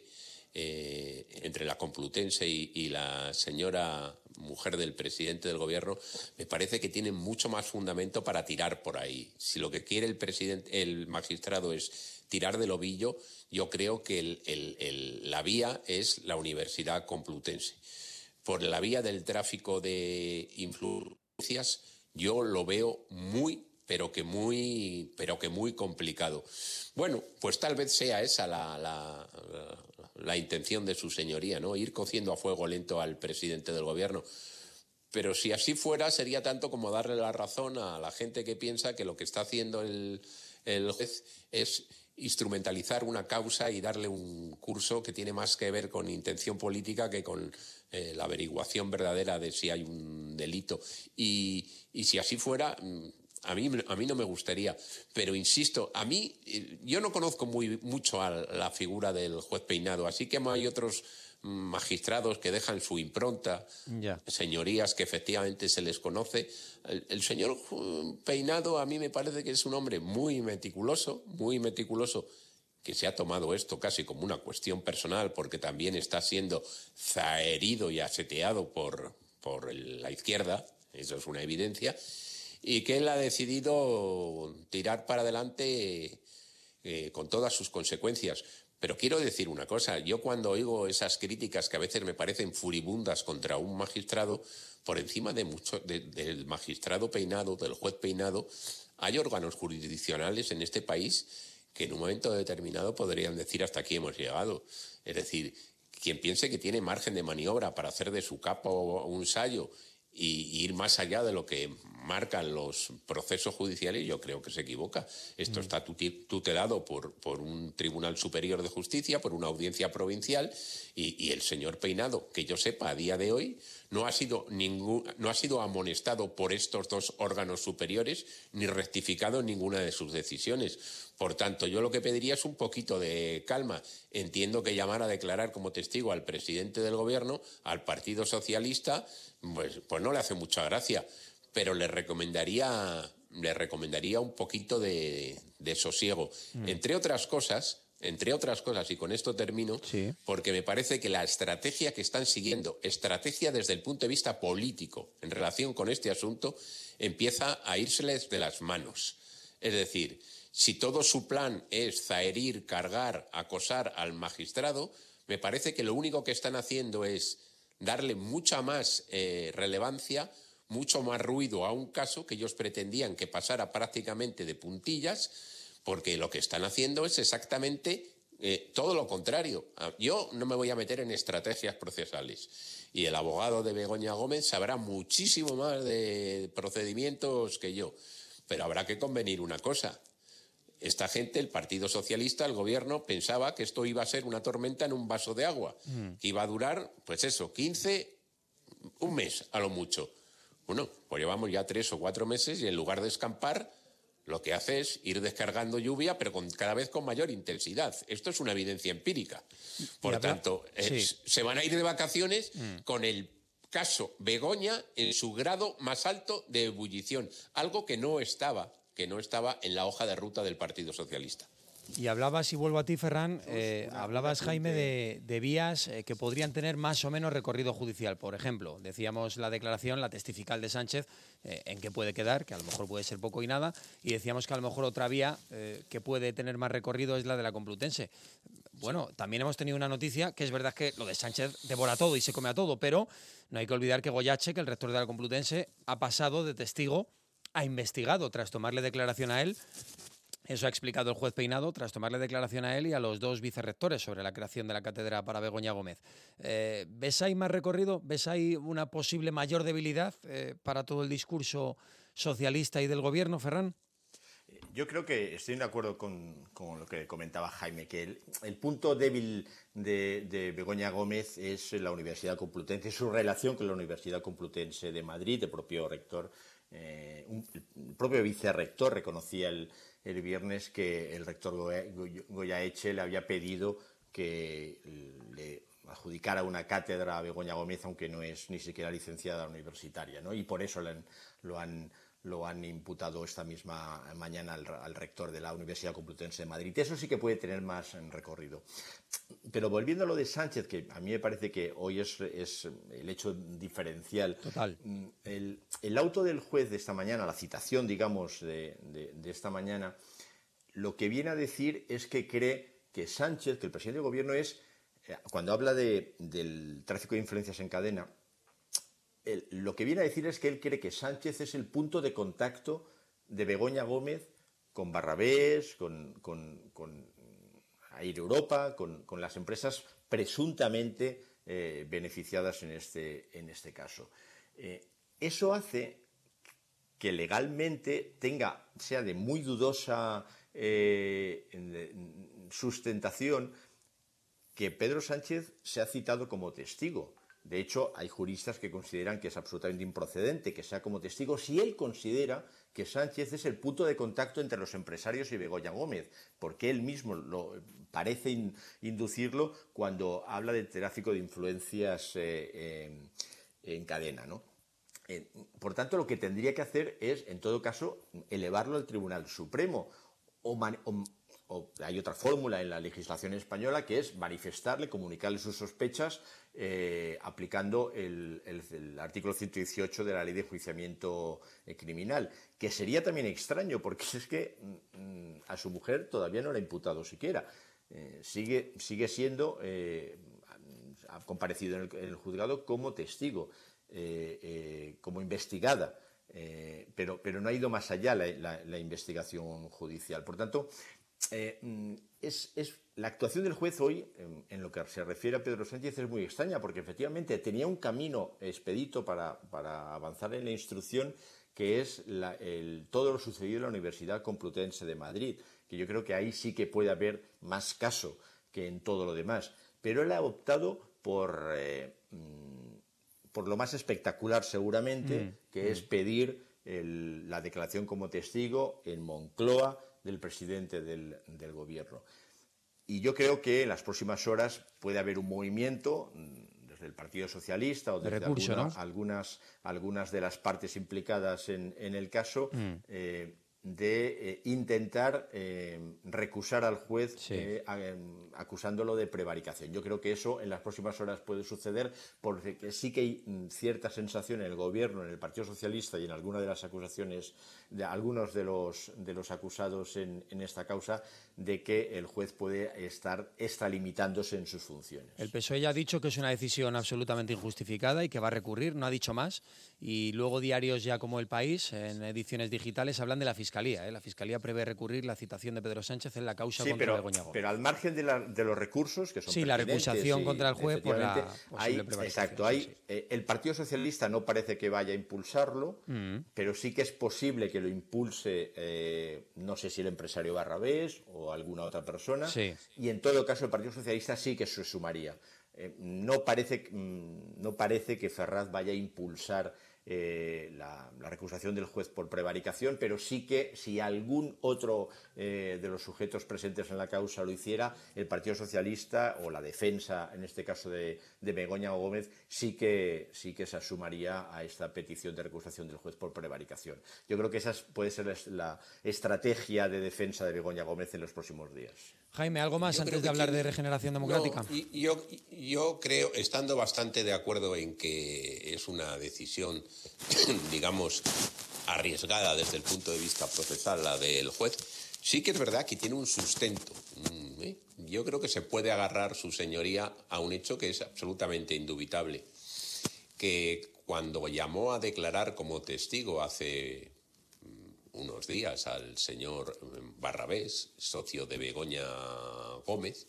eh, entre la Complutense y, y la señora mujer del presidente del gobierno, me parece que tienen mucho más fundamento para tirar por ahí. Si lo que quiere el presidente, el magistrado es tirar del ovillo, yo creo que el, el, el, la vía es la Universidad Complutense. Por la vía del tráfico de influencias, yo lo veo muy, pero que muy, pero que muy complicado. Bueno, pues tal vez sea esa la, la, la, la intención de su señoría, ¿no? Ir cociendo a fuego lento al presidente del gobierno. Pero si así fuera, sería tanto como darle la razón a la gente que piensa que lo que está haciendo el, el juez es instrumentalizar una causa y darle un curso que tiene más que ver con intención política que con eh, la averiguación verdadera de si hay un delito. Y, y si así fuera, a mí, a mí no me gustaría. Pero insisto, a mí, yo no conozco muy, mucho a la figura del juez Peinado, así que hay otros magistrados que dejan su impronta, ya. Señorías que efectivamente se les conoce. El, el señor Peinado a mí me parece que es un hombre muy meticuloso, muy meticuloso, que se ha tomado esto casi como una cuestión personal porque también está siendo zaherido y aseteado por, por el, la izquierda, eso es una evidencia, y que él ha decidido tirar para adelante eh, con todas sus consecuencias. Pero quiero decir una cosa, yo cuando oigo esas críticas que a veces me parecen furibundas contra un magistrado, por encima de mucho, de, del magistrado Peinado, del juez Peinado, hay órganos jurisdiccionales en este país que en un momento determinado podrían decir hasta aquí hemos llegado. Es decir, quien piense que tiene margen de maniobra para hacer de su capo un sayo y, y ir más allá de lo que marcan los procesos judiciales, yo creo que se equivoca. Esto mm. está tutelado por, por un Tribunal Superior de Justicia, por una audiencia provincial, y, y el señor Peinado, que yo sepa a día de hoy, no ha sido ningún, no ha sido amonestado por estos dos órganos superiores ni rectificado en ninguna de sus decisiones. Por tanto, yo lo que pediría es un poquito de calma. Entiendo que llamar a declarar como testigo al presidente del gobierno, al Partido Socialista, pues, pues no le hace mucha gracia. Pero le recomendaría, le recomendaría un poquito de, de sosiego. Mm. Entre otras cosas, entre otras cosas, y con esto termino, sí. porque me parece que la estrategia que están siguiendo, estrategia desde el punto de vista político en relación con este asunto, empieza a írseles de las manos. Es decir, si todo su plan es zaherir, cargar, acosar al magistrado, me parece que lo único que están haciendo es darle mucha más eh, relevancia, mucho más ruido a un caso que ellos pretendían que pasara prácticamente de puntillas, porque lo que están haciendo es exactamente eh, todo lo contrario. Yo no me voy a meter en estrategias procesales. Y el abogado de Begoña Gómez sabrá muchísimo más de procedimientos que yo. Pero habrá que convenir una cosa. Esta gente, el Partido Socialista, el gobierno, pensaba que esto iba a ser una tormenta en un vaso de agua. Mm. Que iba a durar, pues eso, quince, un mes a lo mucho. Bueno, pues llevamos ya tres o cuatro meses y en lugar de escampar, lo que hace es ir descargando lluvia, pero con, cada vez con mayor intensidad. Esto es una evidencia empírica. Por tanto, sí. es, se van a ir de vacaciones mm. con el caso Begoña en su grado más alto de ebullición, algo que no estaba, que no estaba en la hoja de ruta del Partido Socialista. Y hablabas, y vuelvo a ti, Ferran, eh, hablabas, Jaime, de, de vías eh, que podrían tener más o menos recorrido judicial. Por ejemplo, decíamos la declaración, la testifical de Sánchez, eh, en qué puede quedar, que a lo mejor puede ser poco y nada, y decíamos que a lo mejor otra vía eh, que puede tener más recorrido es la de la Complutense. Bueno, también hemos tenido una noticia, que es verdad que lo de Sánchez devora todo y se come a todo, pero no hay que olvidar que Goyache, que el rector de la Complutense, ha pasado de testigo a investigado tras tomarle declaración a él. Eso ha explicado el juez Peinado tras tomarle declaración a él y a los dos vicerrectores sobre la creación de la cátedra para Begoña Gómez. Eh, ¿Ves ahí más recorrido? ¿Ves ahí una posible mayor debilidad eh, para todo el discurso socialista y del gobierno, Ferran? Yo creo que estoy de acuerdo con, con lo que comentaba Jaime, que el, el punto débil de, de Begoña Gómez es la Universidad Complutense, su relación con la Universidad Complutense de Madrid. El propio rector, eh, un, el propio vicerrector reconocía el el viernes que el rector Goyache le había pedido que le adjudicara una cátedra a Begoña Gómez, aunque no es ni siquiera licenciada universitaria, ¿no? Y por eso le han, lo, han, lo han imputado esta misma mañana al, al rector de la Universidad Complutense de Madrid. Eso sí que puede tener más recorrido. Pero volviendo a lo de Sánchez, que a mí me parece que hoy es, es el hecho diferencial. Total. El, el auto del juez de esta mañana, la citación, digamos, de, de, de esta mañana, lo que viene a decir es que cree que Sánchez, que el presidente del gobierno es, cuando habla de, del tráfico de influencias en cadena, el, lo que viene a decir es que él cree que Sánchez es el punto de contacto de Begoña Gómez con Barrabés, con... con, con Air Europa, con, con las empresas presuntamente eh, beneficiadas en este, en este caso. Eh, eso hace que legalmente tenga, sea de muy dudosa eh, sustentación, que Pedro Sánchez sea citado como testigo. De hecho, hay juristas que consideran que es absolutamente improcedente que sea como testigo si él considera que Sánchez es el punto de contacto entre los empresarios y Begoña Gómez, porque él mismo lo, parece in, inducirlo cuando habla de tráfico de influencias eh, eh, en cadena, ¿no? Eh, por tanto, lo que tendría que hacer es, en todo caso, elevarlo al Tribunal Supremo o, man, o O hay otra fórmula en la legislación española, que es manifestarle, comunicarle sus sospechas eh, aplicando el, el, el artículo ciento dieciocho de la Ley de Enjuiciamiento Criminal, que sería también extraño porque es que mm, a su mujer todavía no la ha imputado siquiera. Eh, sigue, sigue siendo, eh, ha comparecido en el, en el juzgado como testigo, eh, eh, como investigada. Eh, pero, pero no ha ido más allá la, la, la investigación judicial. Por tanto, Eh, es, es, la actuación del juez hoy, en, en lo que se refiere a Pedro Sánchez, es muy extraña, porque efectivamente tenía un camino expedito para, para avanzar en la instrucción, que es la, el, todo lo sucedido en la Universidad Complutense de Madrid, que yo creo que ahí sí que puede haber más caso que en todo lo demás. Pero él ha optado por, eh, por lo más espectacular seguramente, mm, que mm. es pedir el, la declaración como testigo en Moncloa del presidente del, del gobierno. Y yo creo que en las próximas horas puede haber un movimiento desde el Partido Socialista o desde de recurso, alguna, ¿no? algunas, algunas de las partes implicadas en, en el caso mm. eh, de eh, intentar eh, recusar al juez sí. eh, acusándolo de prevaricación. Yo creo que eso en las próximas horas puede suceder, porque sí que hay cierta sensación en el gobierno, en el Partido Socialista y en alguna de las acusaciones de algunos de los, de los acusados en, en esta causa, de que el juez puede estar extralimitándose en sus funciones. El P S O E ya ha dicho que es una decisión absolutamente injustificada y que va a recurrir, no ha dicho más, y luego diarios ya como El País, en ediciones digitales, hablan de la Fiscalía Fiscalía. ¿eh? La Fiscalía prevé recurrir la citación de Pedro Sánchez en la causa sí, contra pero, Begoña Gómez. Pero al margen de, la, de los recursos, que son sí, la recusación contra el juez por la hay, posible prevaricación. Exacto, hay, sí, sí. Eh, el Partido Socialista no parece que vaya a impulsarlo, mm. pero sí que es posible que lo impulse, eh, no sé si el empresario Barrabés o alguna otra persona, sí. y en todo caso el Partido Socialista sí que se sumaría. Eh, no, parece, no parece que Ferraz vaya a impulsar eh, la, la recusación del juez por prevaricación, pero sí que si algún otro eh, de los sujetos presentes en la causa lo hiciera, el Partido Socialista o la defensa, en este caso de, de Begoña Gómez, sí que, sí que se sumaría a esta petición de recusación del juez por prevaricación. Yo creo que esa puede ser la estrategia de defensa de Begoña Gómez en los próximos días. Jaime, ¿algo más yo antes de hablar tiene... de Regeneración Democrática? No, yo, yo creo, estando bastante de acuerdo en que es una decisión, digamos, arriesgada desde el punto de vista procesal, la del juez, sí que es verdad que tiene un sustento. ¿eh? Yo creo que se puede agarrar su señoría a un hecho que es absolutamente indubitable, que cuando llamó a declarar como testigo hace unos días al señor Barrabés, socio de Begoña Gómez,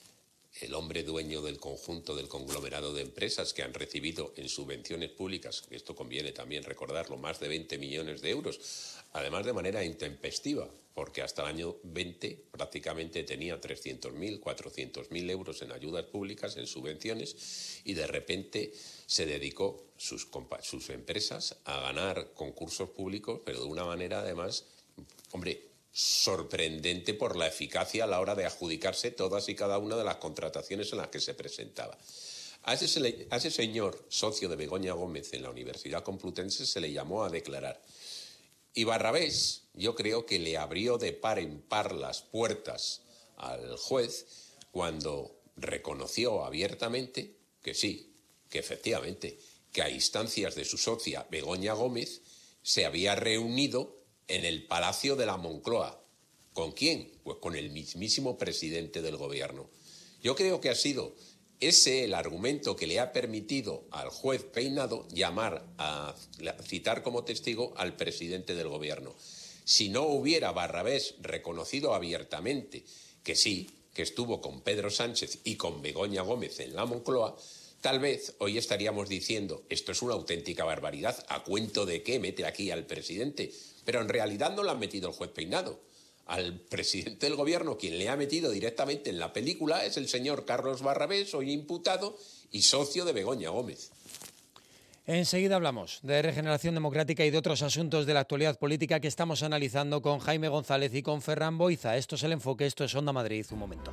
el hombre dueño del conjunto del conglomerado de empresas que han recibido en subvenciones públicas, que esto conviene también recordarlo, más de veinte millones de euros, además de manera intempestiva, porque hasta el año veinte prácticamente tenía trescientos mil, cuatrocientos mil euros en ayudas públicas, en subvenciones, y de repente se dedicó sus, sus empresas a ganar concursos públicos, pero de una manera además, hombre, sorprendente por la eficacia a la hora de adjudicarse todas y cada una de las contrataciones en las que se presentaba. A ese, a ese señor, socio de Begoña Gómez en la Universidad Complutense, se le llamó a declarar. Y Barrabés, yo creo que le abrió de par en par las puertas al juez cuando reconoció abiertamente que sí, que efectivamente, que a instancias de su socia Begoña Gómez se había reunido en el Palacio de la Moncloa. ¿Con quién? Pues con el mismísimo presidente del gobierno. Yo creo que ha sido ese el argumento que le ha permitido al juez Peinado llamar a citar como testigo al presidente del gobierno. Si no hubiera Barrabés reconocido abiertamente que sí, que estuvo con Pedro Sánchez y con Begoña Gómez en la Moncloa, tal vez hoy estaríamos diciendo esto es una auténtica barbaridad, ¿a cuento de qué mete aquí al presidente? Pero en realidad no lo ha metido el juez Peinado. Al presidente del gobierno quien le ha metido directamente en la película es el señor Carlos Barrabés, hoy imputado y socio de Begoña Gómez. Enseguida hablamos de Regeneración Democrática y de otros asuntos de la actualidad política que estamos analizando con Jaime González y con Ferran Boiza. Esto es El Enfoque, esto es Onda Madrid. Un momento.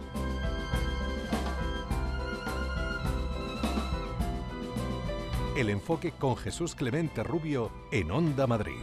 El Enfoque con Jesús Clemente Rubio en Onda Madrid.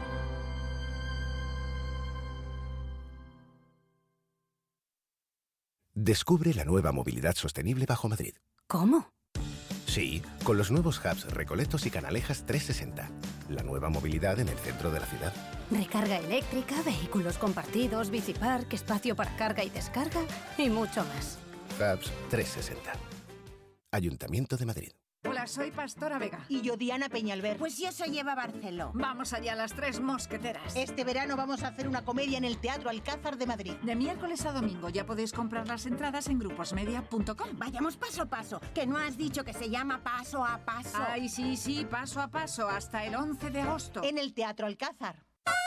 Descubre la nueva movilidad sostenible bajo Madrid. ¿Cómo? Sí, con los nuevos hubs Recoletos y Canalejas trescientos sesenta. La nueva movilidad en el centro de la ciudad. Recarga eléctrica, vehículos compartidos, bicipark, espacio para carga y descarga y mucho más. Hubs trescientos sesenta. Ayuntamiento de Madrid. Hola, soy Pastora Vega. Y yo Diana Peñalver. Pues yo soy Eva Barceló. Vamos allá, las tres mosqueteras. Este verano vamos a hacer una comedia en el Teatro Alcázar de Madrid. De miércoles a domingo ya podéis comprar las entradas en gruposmedia punto com. Vayamos paso a paso, que no has dicho que se llama Paso a Paso. Ay, sí, sí, paso a paso, hasta el once de agosto. En el Teatro Alcázar.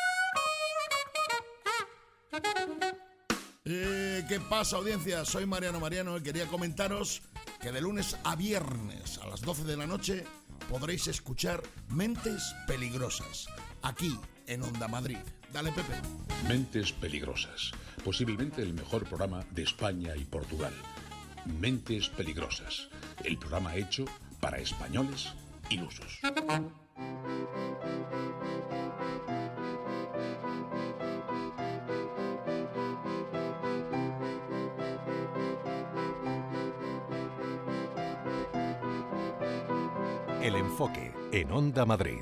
Eh, ¿Qué pasa, audiencia? Soy Mariano Mariano y quería comentaros que de lunes a viernes a las doce de la noche podréis escuchar Mentes Peligrosas, aquí en Onda Madrid. Dale, Pepe. Mentes Peligrosas, posiblemente el mejor programa de España y Portugal. Mentes Peligrosas, el programa hecho para españoles ilusos. El Enfoque en Onda Madrid.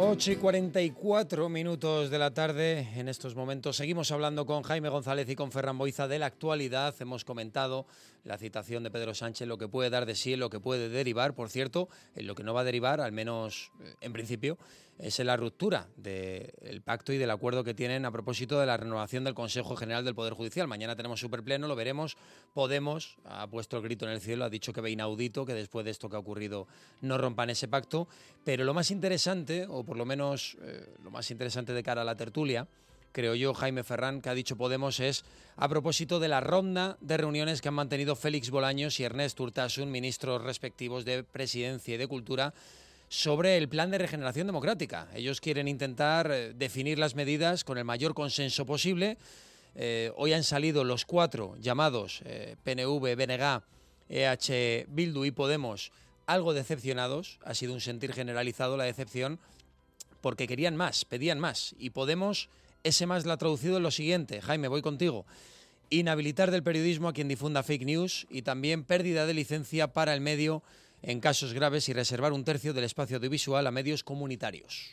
ocho y cuarenta y cuatro minutos de la tarde. En estos momentos seguimos hablando con Jaime González y con Ferran Boiza de la actualidad. Hemos comentado la citación de Pedro Sánchez, lo que puede dar de sí, lo que puede derivar. Por cierto, en lo que no va a derivar, al menos en principio, es en la ruptura del pacto y del acuerdo que tienen a propósito de la renovación del Consejo General del Poder Judicial. Mañana tenemos superpleno, lo veremos. Podemos ha puesto el grito en el cielo, ha dicho que ve inaudito que después de esto que ha ocurrido no rompan ese pacto. Pero lo más interesante, o por lo menos eh, lo más interesante de cara a la tertulia, creo yo, Jaime, Ferran, que ha dicho Podemos, es a propósito de la ronda de reuniones que han mantenido Félix Bolaños y Ernest Urtasun, ministros respectivos de Presidencia y de Cultura, sobre el plan de regeneración democrática. Ellos quieren intentar eh, definir las medidas con el mayor consenso posible. Eh, hoy han salido los cuatro llamados eh, P N V, B N G, E H Bildu y Podemos algo decepcionados. Ha sido un sentir generalizado la decepción porque querían más, pedían más. Y Podemos, ese más lo ha traducido en lo siguiente. Jaime, voy contigo. Inhabilitar del periodismo a quien difunda fake news y también pérdida de licencia para el medio en casos graves y reservar un tercio del espacio audiovisual a medios comunitarios.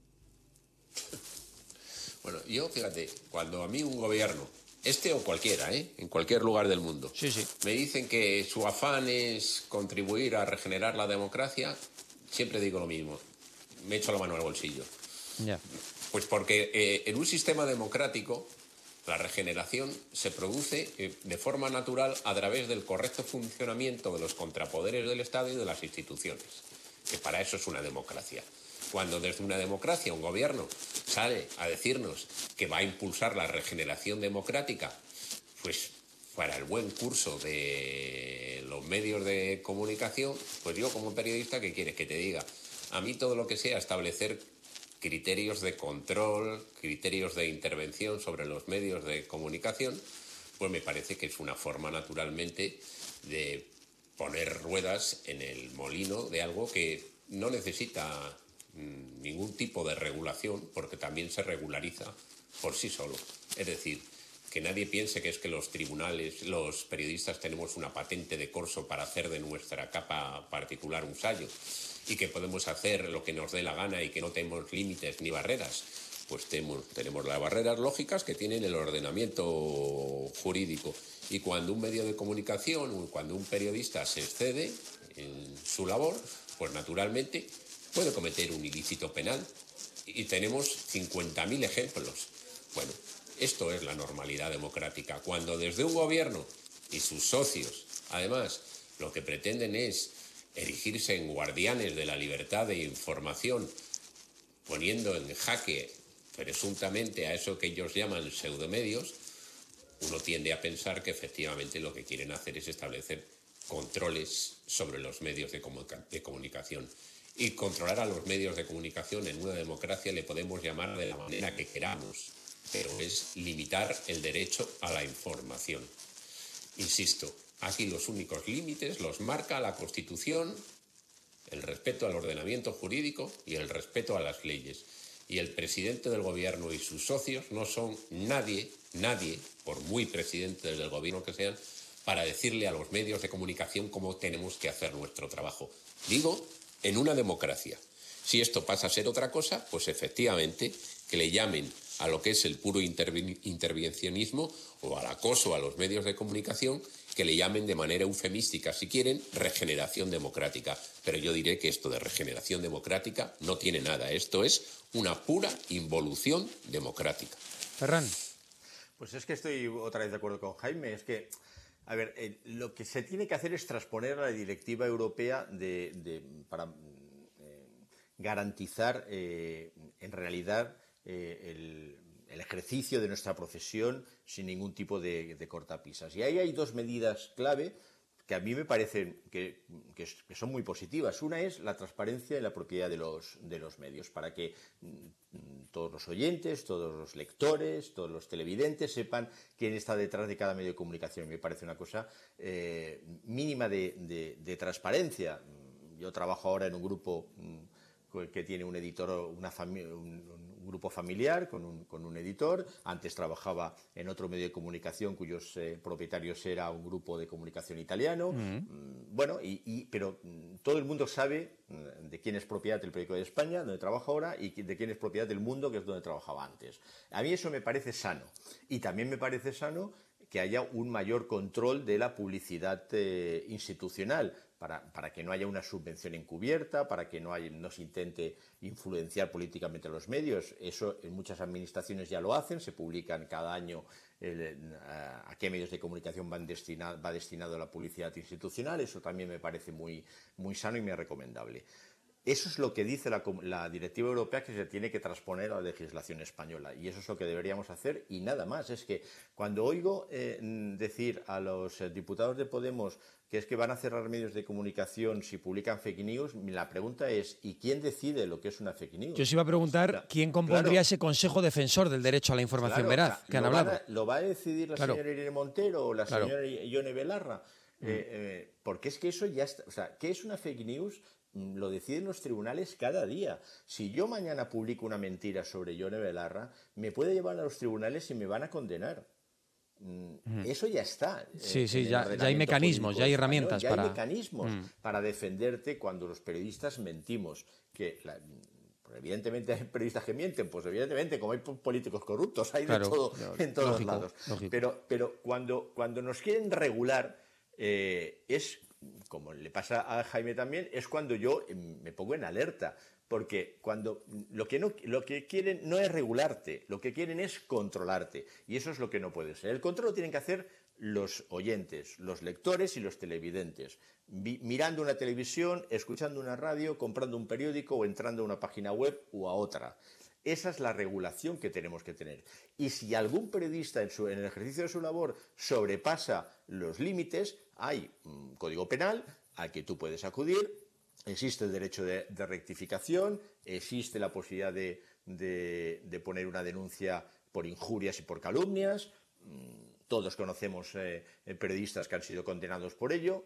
Bueno, yo, fíjate, cuando a mí un gobierno, este o cualquiera, ¿eh? en cualquier lugar del mundo, sí, sí. me dicen que su afán es contribuir a regenerar la democracia, siempre digo lo mismo, me echo la mano al bolsillo. Ya. Pues porque eh, en un sistema democrático la regeneración se produce eh, de forma natural a través del correcto funcionamiento de los contrapoderes del Estado y de las instituciones, que para eso es una democracia. Cuando desde una democracia un gobierno sale a decirnos que va a impulsar la regeneración democrática, pues para el buen curso de los medios de comunicación, pues yo como periodista, ¿qué quieres que te diga? A mí todo lo que sea establecer criterios de control, criterios de intervención sobre los medios de comunicación, pues me parece que es una forma naturalmente de poner ruedas en el molino de algo que no necesita mmm, ningún tipo de regulación, porque también se regulariza por sí solo. Es decir, que nadie piense que es que los tribunales, los periodistas tenemos una patente de corso para hacer de nuestra capa particular un sallo y que podemos hacer lo que nos dé la gana y que no tenemos límites ni barreras. Pues tenemos, tenemos las barreras lógicas que tiene el ordenamiento jurídico. Y cuando un medio de comunicación, cuando un periodista se excede en su labor, pues naturalmente puede cometer un ilícito penal. Y tenemos cincuenta mil ejemplos. Bueno, esto es la normalidad democrática. Cuando desde un gobierno y sus socios, además, lo que pretenden es erigirse en guardianes de la libertad de información, poniendo en jaque presuntamente a eso que ellos llaman pseudomedios, uno tiende a pensar que efectivamente lo que quieren hacer es establecer controles sobre los medios de, comunica- de comunicación. Y controlar a los medios de comunicación en una democracia le podemos llamar de la manera que queramos, pero es limitar el derecho a la información. Insisto, aquí los únicos límites los marca la Constitución, el respeto al ordenamiento jurídico y el respeto a las leyes. Y el presidente del gobierno y sus socios no son nadie, nadie, por muy presidentes del gobierno que sean, para decirle a los medios de comunicación cómo tenemos que hacer nuestro trabajo. Digo, en una democracia. Si esto pasa a ser otra cosa, pues efectivamente que le llamen a lo que es el puro intervi- intervencionismo o al acoso a los medios de comunicación, que le llamen de manera eufemística, si quieren, regeneración democrática. Pero yo diré que esto de regeneración democrática no tiene nada. Esto es una pura involución democrática. Ferran. Pues es que estoy otra vez de acuerdo con Jaime. Es que, a ver, eh, lo que se tiene que hacer es transponer la directiva europea de, de, para eh, garantizar, eh, en realidad, eh, el, el ejercicio de nuestra profesión sin ningún tipo de, de cortapisas. Y ahí hay dos medidas clave que a mí me parecen que, que, que son muy positivas. Una es la transparencia y la propiedad de los, de los medios, para que mm, todos los oyentes, todos los lectores, todos los televidentes sepan quién está detrás de cada medio de comunicación. Me parece una cosa eh, mínima de, de, de transparencia. Yo trabajo ahora en un grupo mm, que tiene un editor, una fami- un, un grupo familiar con un, con un editor. Antes trabajaba en otro medio de comunicación cuyos eh, propietarios era un grupo de comunicación italiano. Mm. Bueno, y, y, pero todo el mundo sabe de quién es propiedad del Periódico de España, donde trabaja ahora, y de quién es propiedad del Mundo, que es donde trabajaba antes. A mí eso me parece sano. Y también me parece sano que haya un mayor control de la publicidad eh, institucional, para, para que no haya una subvención encubierta, para que no, haya, no se intente influenciar políticamente a los medios. Eso en muchas administraciones ya lo hacen, se publican cada año el, a, a qué medios de comunicación van destinado, va destinado la publicidad institucional. Eso también me parece muy, muy sano y muy recomendable. Eso es lo que dice la, la Directiva Europea, que se tiene que transponer a la legislación española, y eso es lo que deberíamos hacer y nada más. Es que cuando oigo eh, decir a los eh, diputados de Podemos que es que van a cerrar medios de comunicación si publican fake news, la pregunta es ¿y quién decide lo que es una fake news? Yo os iba a preguntar, o sea, quién compondría claro, ese Consejo Defensor del Derecho a la Información claro, Veraz, o sea, que han lo hablado. Va a, ¿Lo va a decidir la claro. señora Irene Montero o la claro. señora Ione Belarra? Mm. Eh, eh, porque es que eso ya está... O sea, ¿qué es una fake news? Lo deciden los tribunales cada día. Si yo mañana publico una mentira sobre Ione Belarra, me puede llevar a los tribunales y me van a condenar. Mm. Eso ya está. Sí, sí, ya, ya hay mecanismos, ya hay herramientas ya para... hay mecanismos mm. para defenderte cuando los periodistas mentimos. Que la, evidentemente hay periodistas que mienten, pues evidentemente, como hay políticos corruptos, hay claro, de todo no, en todos lógico, lados. Lógico. Pero, pero cuando, cuando nos quieren regular, eh, es... como le pasa a Jaime también, es cuando yo me pongo en alerta, porque cuando lo que, no, lo que quieren no es regularte, lo que quieren es controlarte, y eso es lo que no puede ser. El control lo tienen que hacer los oyentes, los lectores y los televidentes, Vi, mirando una televisión, escuchando una radio, comprando un periódico o entrando a una página web o a otra. Esa es la regulación que tenemos que tener. Y si algún periodista en, su, en el ejercicio de su labor sobrepasa los límites, hay un código penal al que tú puedes acudir, existe el derecho de, de rectificación, existe la posibilidad de, de, de poner una denuncia por injurias y por calumnias. Todos conocemos eh, periodistas que han sido condenados por ello.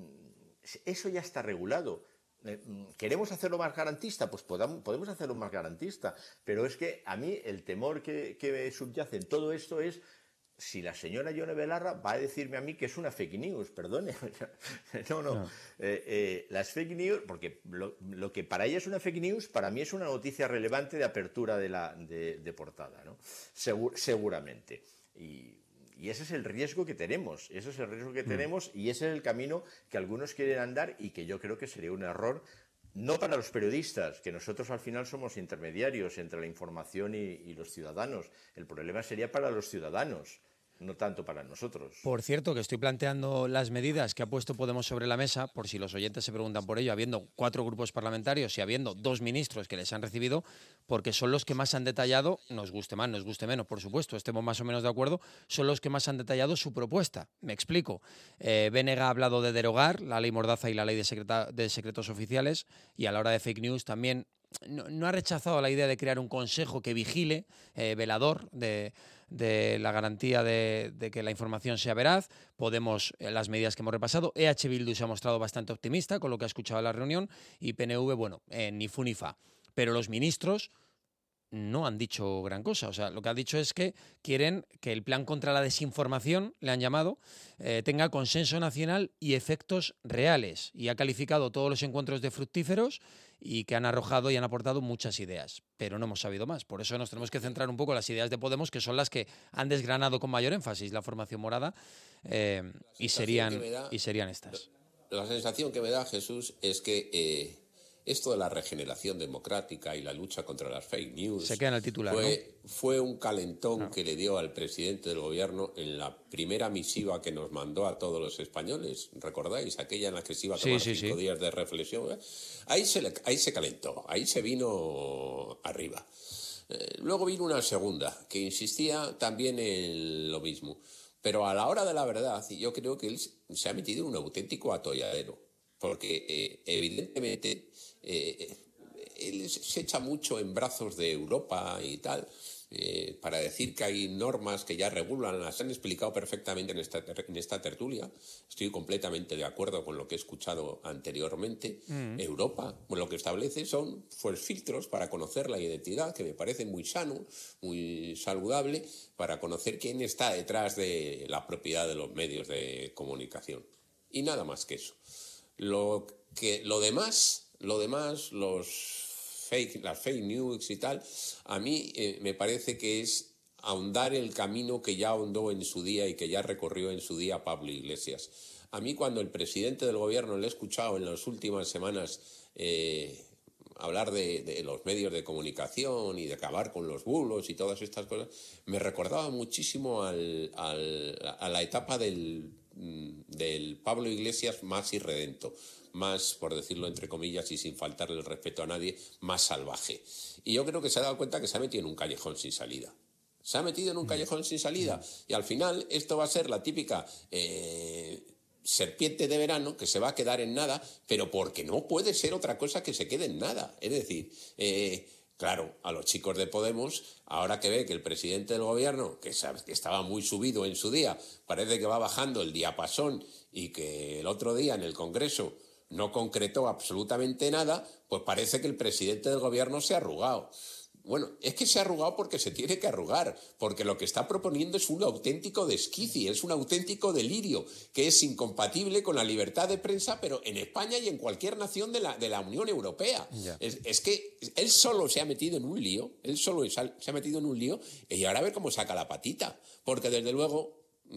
Eso ya está regulado. ¿Queremos hacerlo más garantista? Pues podamos, podemos hacerlo más garantista, pero es que a mí el temor que, que subyace en todo esto es si la señora Ione Belarra va a decirme a mí que es una fake news, perdone. No, no. no. Eh, eh, las fake news, porque lo, lo que para ella es una fake news, para mí es una noticia relevante de apertura de, la, de, de portada, ¿no? Segur, seguramente. Y... Y ese es el riesgo que tenemos, ese es el riesgo que tenemos y ese es el camino que algunos quieren andar y que yo creo que sería un error, no para los periodistas, que nosotros al final somos intermediarios entre la información y, y los ciudadanos. El problema sería para los ciudadanos, no tanto para nosotros. Por cierto, que estoy planteando las medidas que ha puesto Podemos sobre la mesa, por si los oyentes se preguntan por ello, habiendo cuatro grupos parlamentarios y habiendo dos ministros que les han recibido, porque son los que más han detallado, nos guste más, nos guste menos, por supuesto, estemos más o menos de acuerdo, son los que más han detallado su propuesta. Me explico. Eh, Bénega ha hablado de derogar la ley Mordaza y la ley de, secreta, de secretos oficiales, y a la hora de fake news también no, no ha rechazado la idea de crear un consejo que vigile, eh, velador de... de la garantía de, de que la información sea veraz. Podemos, eh, las medidas que hemos repasado, E H Bildu se ha mostrado bastante optimista con lo que ha escuchado en la reunión y P N V, bueno, eh, ni fu ni fa. Pero los ministros no han dicho gran cosa. O sea, lo que ha dicho es que quieren que el plan contra la desinformación, le han llamado, eh, tenga consenso nacional y efectos reales. Y ha calificado todos los encuentros de fructíferos y que han arrojado y han aportado muchas ideas. Pero no hemos sabido más. Por eso nos tenemos que centrar un poco en las ideas de Podemos, que son las que han desgranado con mayor énfasis la formación morada, eh, y, serían, da, y serían estas. La sensación que me da, Jesús, es que... Eh... esto de la regeneración democrática y la lucha contra las fake news se queda en el titular, fue, ¿no? fue un calentón no. que le dio al presidente del gobierno en la primera misiva que nos mandó a todos los españoles. ¿Recordáis? Aquella en la que se iba a tomar sí, sí, cinco sí. días de reflexión. ¿eh? Ahí, se le, ahí se calentó, ahí se vino arriba. Eh, luego vino una segunda que insistía también en lo mismo. Pero a la hora de la verdad, yo creo que él se ha metido en un auténtico atolladero. Porque eh, evidentemente... Eh, él se echa mucho en brazos de Europa y tal, eh, para decir que hay normas que ya regulan, las han explicado perfectamente en esta, en esta tertulia. Estoy completamente de acuerdo con lo que he escuchado anteriormente. Mm. Europa, pues lo que establece son pues, filtros para conocer la identidad, que me parece muy sano, muy saludable, para conocer quién está detrás de la propiedad de los medios de comunicación. Y nada más que eso. Lo, que, lo demás, lo demás, los... Fake, las fake news y tal, a mí eh, me parece que es ahondar el camino que ya ahondó en su día y que ya recorrió en su día Pablo Iglesias. A mí cuando el presidente del gobierno le he escuchado en las últimas semanas eh, hablar de, de los medios de comunicación y de acabar con los bulos y todas estas cosas, me recordaba muchísimo al, al, a la etapa del, del Pablo Iglesias más irredento, más, por decirlo entre comillas y sin faltarle el respeto a nadie, más salvaje. Y yo creo que se ha dado cuenta que se ha metido en un callejón sin salida. Se ha metido en un callejón sin salida. Y al final esto va a ser la típica eh, serpiente de verano que se va a quedar en nada, pero porque no puede ser otra cosa que se quede en nada. Es decir, eh, claro, a los chicos de Podemos, ahora que ve que el presidente del gobierno, que estaba muy subido en su día, parece que va bajando el diapasón y que el otro día en el Congreso no concretó absolutamente nada, pues parece que el presidente del gobierno se ha arrugado. Bueno, es que se ha arrugado porque se tiene que arrugar, porque lo que está proponiendo es un auténtico desquicie, es un auténtico delirio, que es incompatible con la libertad de prensa, pero en España y en cualquier nación de la, de la Unión Europea. Es, es que él solo se ha metido en un lío, él solo se ha, se ha metido en un lío, y ahora a ver cómo saca la patita, porque desde luego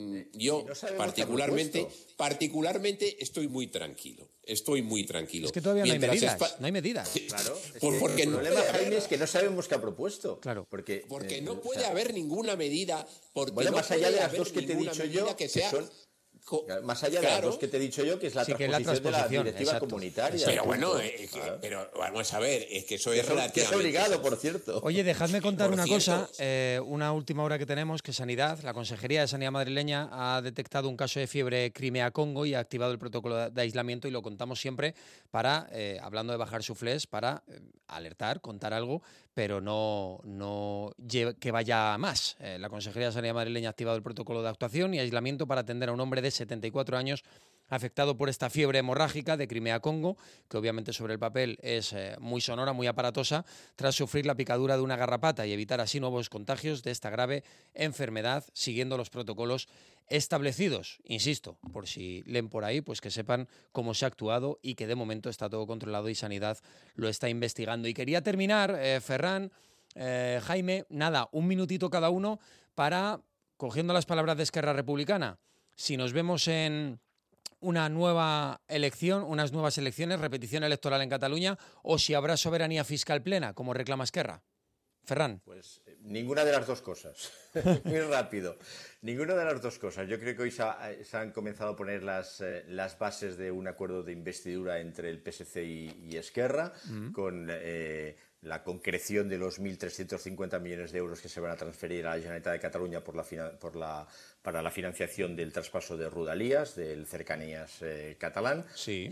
yo no particularmente, particularmente estoy muy tranquilo. Estoy muy tranquilo. Es que todavía no hay medidas. Espa... No hay medidas. Claro. Es Por, que porque el no problema, puede Jaime, haber... es que no sabemos qué ha propuesto. Claro. Porque, porque eh, no puede o sea, haber ninguna medida. Porque bueno, no más allá de las haber dos que te he dicho yo, que, que sea... son... Más allá de claro. las dos que te he dicho yo, que es la sí, transposición, que la transposición de la directiva exacto. comunitaria. Pero bueno, eh, claro. pero vamos a ver, es que eso es que relativamente... Que es obligado, por cierto. Oye, dejadme contar por una cierto. cosa, eh, una última hora que tenemos, que Sanidad, la Consejería de Sanidad madrileña ha detectado un caso de fiebre Crimea-Congo y ha activado el protocolo de aislamiento y lo contamos siempre para, eh, hablando de bajar suflés, para eh, alertar, contar algo, pero no, no que vaya a más. Eh, la Consejería de Sanidad madrileña ha activado el protocolo de actuación y aislamiento para atender a un hombre de setenta y cuatro años afectado por esta fiebre hemorrágica de Crimea-Congo, que obviamente sobre el papel es eh, muy sonora, muy aparatosa, tras sufrir la picadura de una garrapata y evitar así nuevos contagios de esta grave enfermedad, siguiendo los protocolos establecidos. Insisto, por si leen por ahí, pues que sepan cómo se ha actuado y que de momento está todo controlado y Sanidad lo está investigando. Y quería terminar, eh, Ferran, eh, Jaime, nada, un minutito cada uno para, cogiendo las palabras de Esquerra Republicana, si nos vemos en una nueva elección, unas nuevas elecciones, repetición electoral en Cataluña, o si habrá soberanía fiscal plena, como reclama Esquerra. Ferran. Pues eh, ninguna de las dos cosas. Muy rápido. Ninguna de las dos cosas. Yo creo que hoy se, ha, se han comenzado a poner las, eh, las bases de un acuerdo de investidura entre el P S C y, y Esquerra, mm. con eh, la concreción de los mil trescientos cincuenta millones de euros que se van a transferir a la Generalitat de Cataluña por la, por la, para la financiación del traspaso de Rodalías, del Cercanías eh, catalán, sí.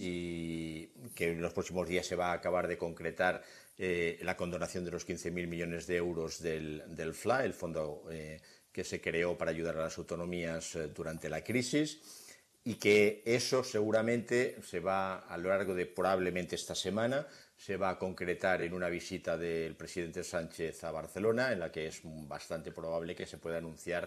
y que en los próximos días se va a acabar de concretar eh, la condonación de los quince mil millones de euros del, del F L A, el fondo eh, que se creó para ayudar a las autonomías eh, durante la crisis, y que eso seguramente se va, a lo largo de probablemente esta semana, se va a concretar en una visita del presidente Sánchez a Barcelona, en la que es bastante probable que se pueda anunciar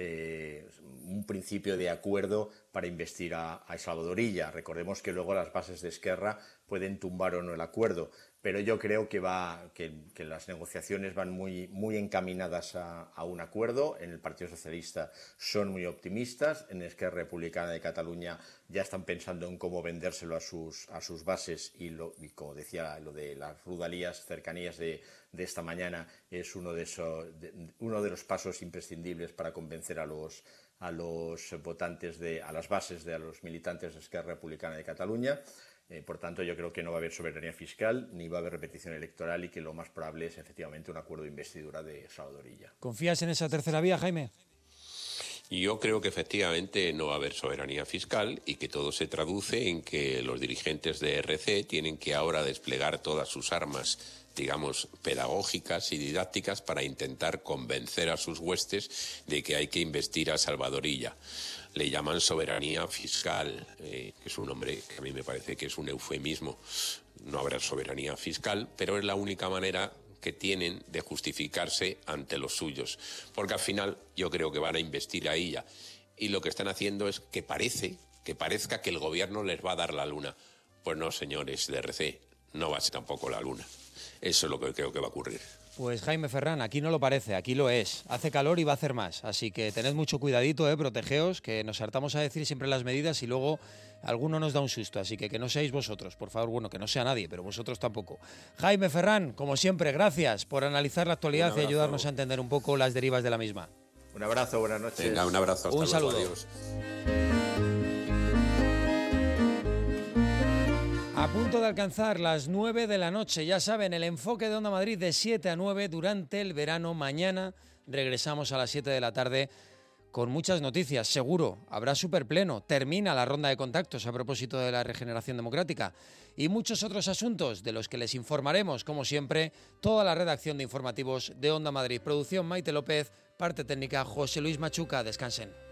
eh, un principio de acuerdo para investir a, a Salvador Illa. Recordemos que luego las bases de Esquerra pueden tumbar o no el acuerdo, pero yo creo que, va, que, que las negociaciones van muy, muy encaminadas a, a un acuerdo. En el Partido Socialista son muy optimistas, en Esquerra Republicana de Cataluña ya están pensando en cómo vendérselo a sus, a sus bases y, lo, y como decía, lo de las Rodalías, cercanías de, de esta mañana es uno de, esos, de, uno de los pasos imprescindibles para convencer a los, a los votantes, de, a las bases de a los militantes de Esquerra Republicana de Cataluña. Eh, por tanto, yo creo que no va a haber soberanía fiscal ni va a haber repetición electoral y que lo más probable es efectivamente un acuerdo de investidura de Salvador Illa. ¿Confías en esa tercera vía, Jaime? Yo creo que efectivamente no va a haber soberanía fiscal y que todo se traduce en que los dirigentes de R C tienen que ahora desplegar todas sus armas, digamos, pedagógicas y didácticas para intentar convencer a sus huestes de que hay que investir a Salvador Illa. Le llaman soberanía fiscal, eh, que es un nombre que a mí me parece que es un eufemismo. No habrá soberanía fiscal, pero es la única manera que tienen de justificarse ante los suyos, porque al final yo creo que van a investir a ella y lo que están haciendo es que parece, que parezca que el gobierno les va a dar la luna. Pues no, señores de R C, no va a ser tampoco la luna. Eso es lo que creo que va a ocurrir. Pues Jaime Ferrán, aquí no lo parece, aquí lo es. Hace calor y va a hacer más, así que tened mucho cuidadito, eh, protegeos, que nos hartamos a decir siempre las medidas y luego alguno nos da un susto, así que que no seáis vosotros, por favor, bueno, que no sea nadie, pero vosotros tampoco. Jaime Ferrán, como siempre, gracias por analizar la actualidad y ayudarnos a entender un poco las derivas de la misma. Un abrazo, buenas noches. Venga, un abrazo, hasta un luego, saludo. adiós. A punto de alcanzar las nueve de la noche, ya saben, el enfoque de Onda Madrid de siete a nueve durante el verano. Mañana regresamos a las siete de la tarde con muchas noticias, seguro. Habrá superpleno, termina la ronda de contactos a propósito de la regeneración democrática y muchos otros asuntos de los que les informaremos, como siempre, toda la redacción de informativos de Onda Madrid. Producción Maite López, parte técnica José Luis Machuca. Descansen.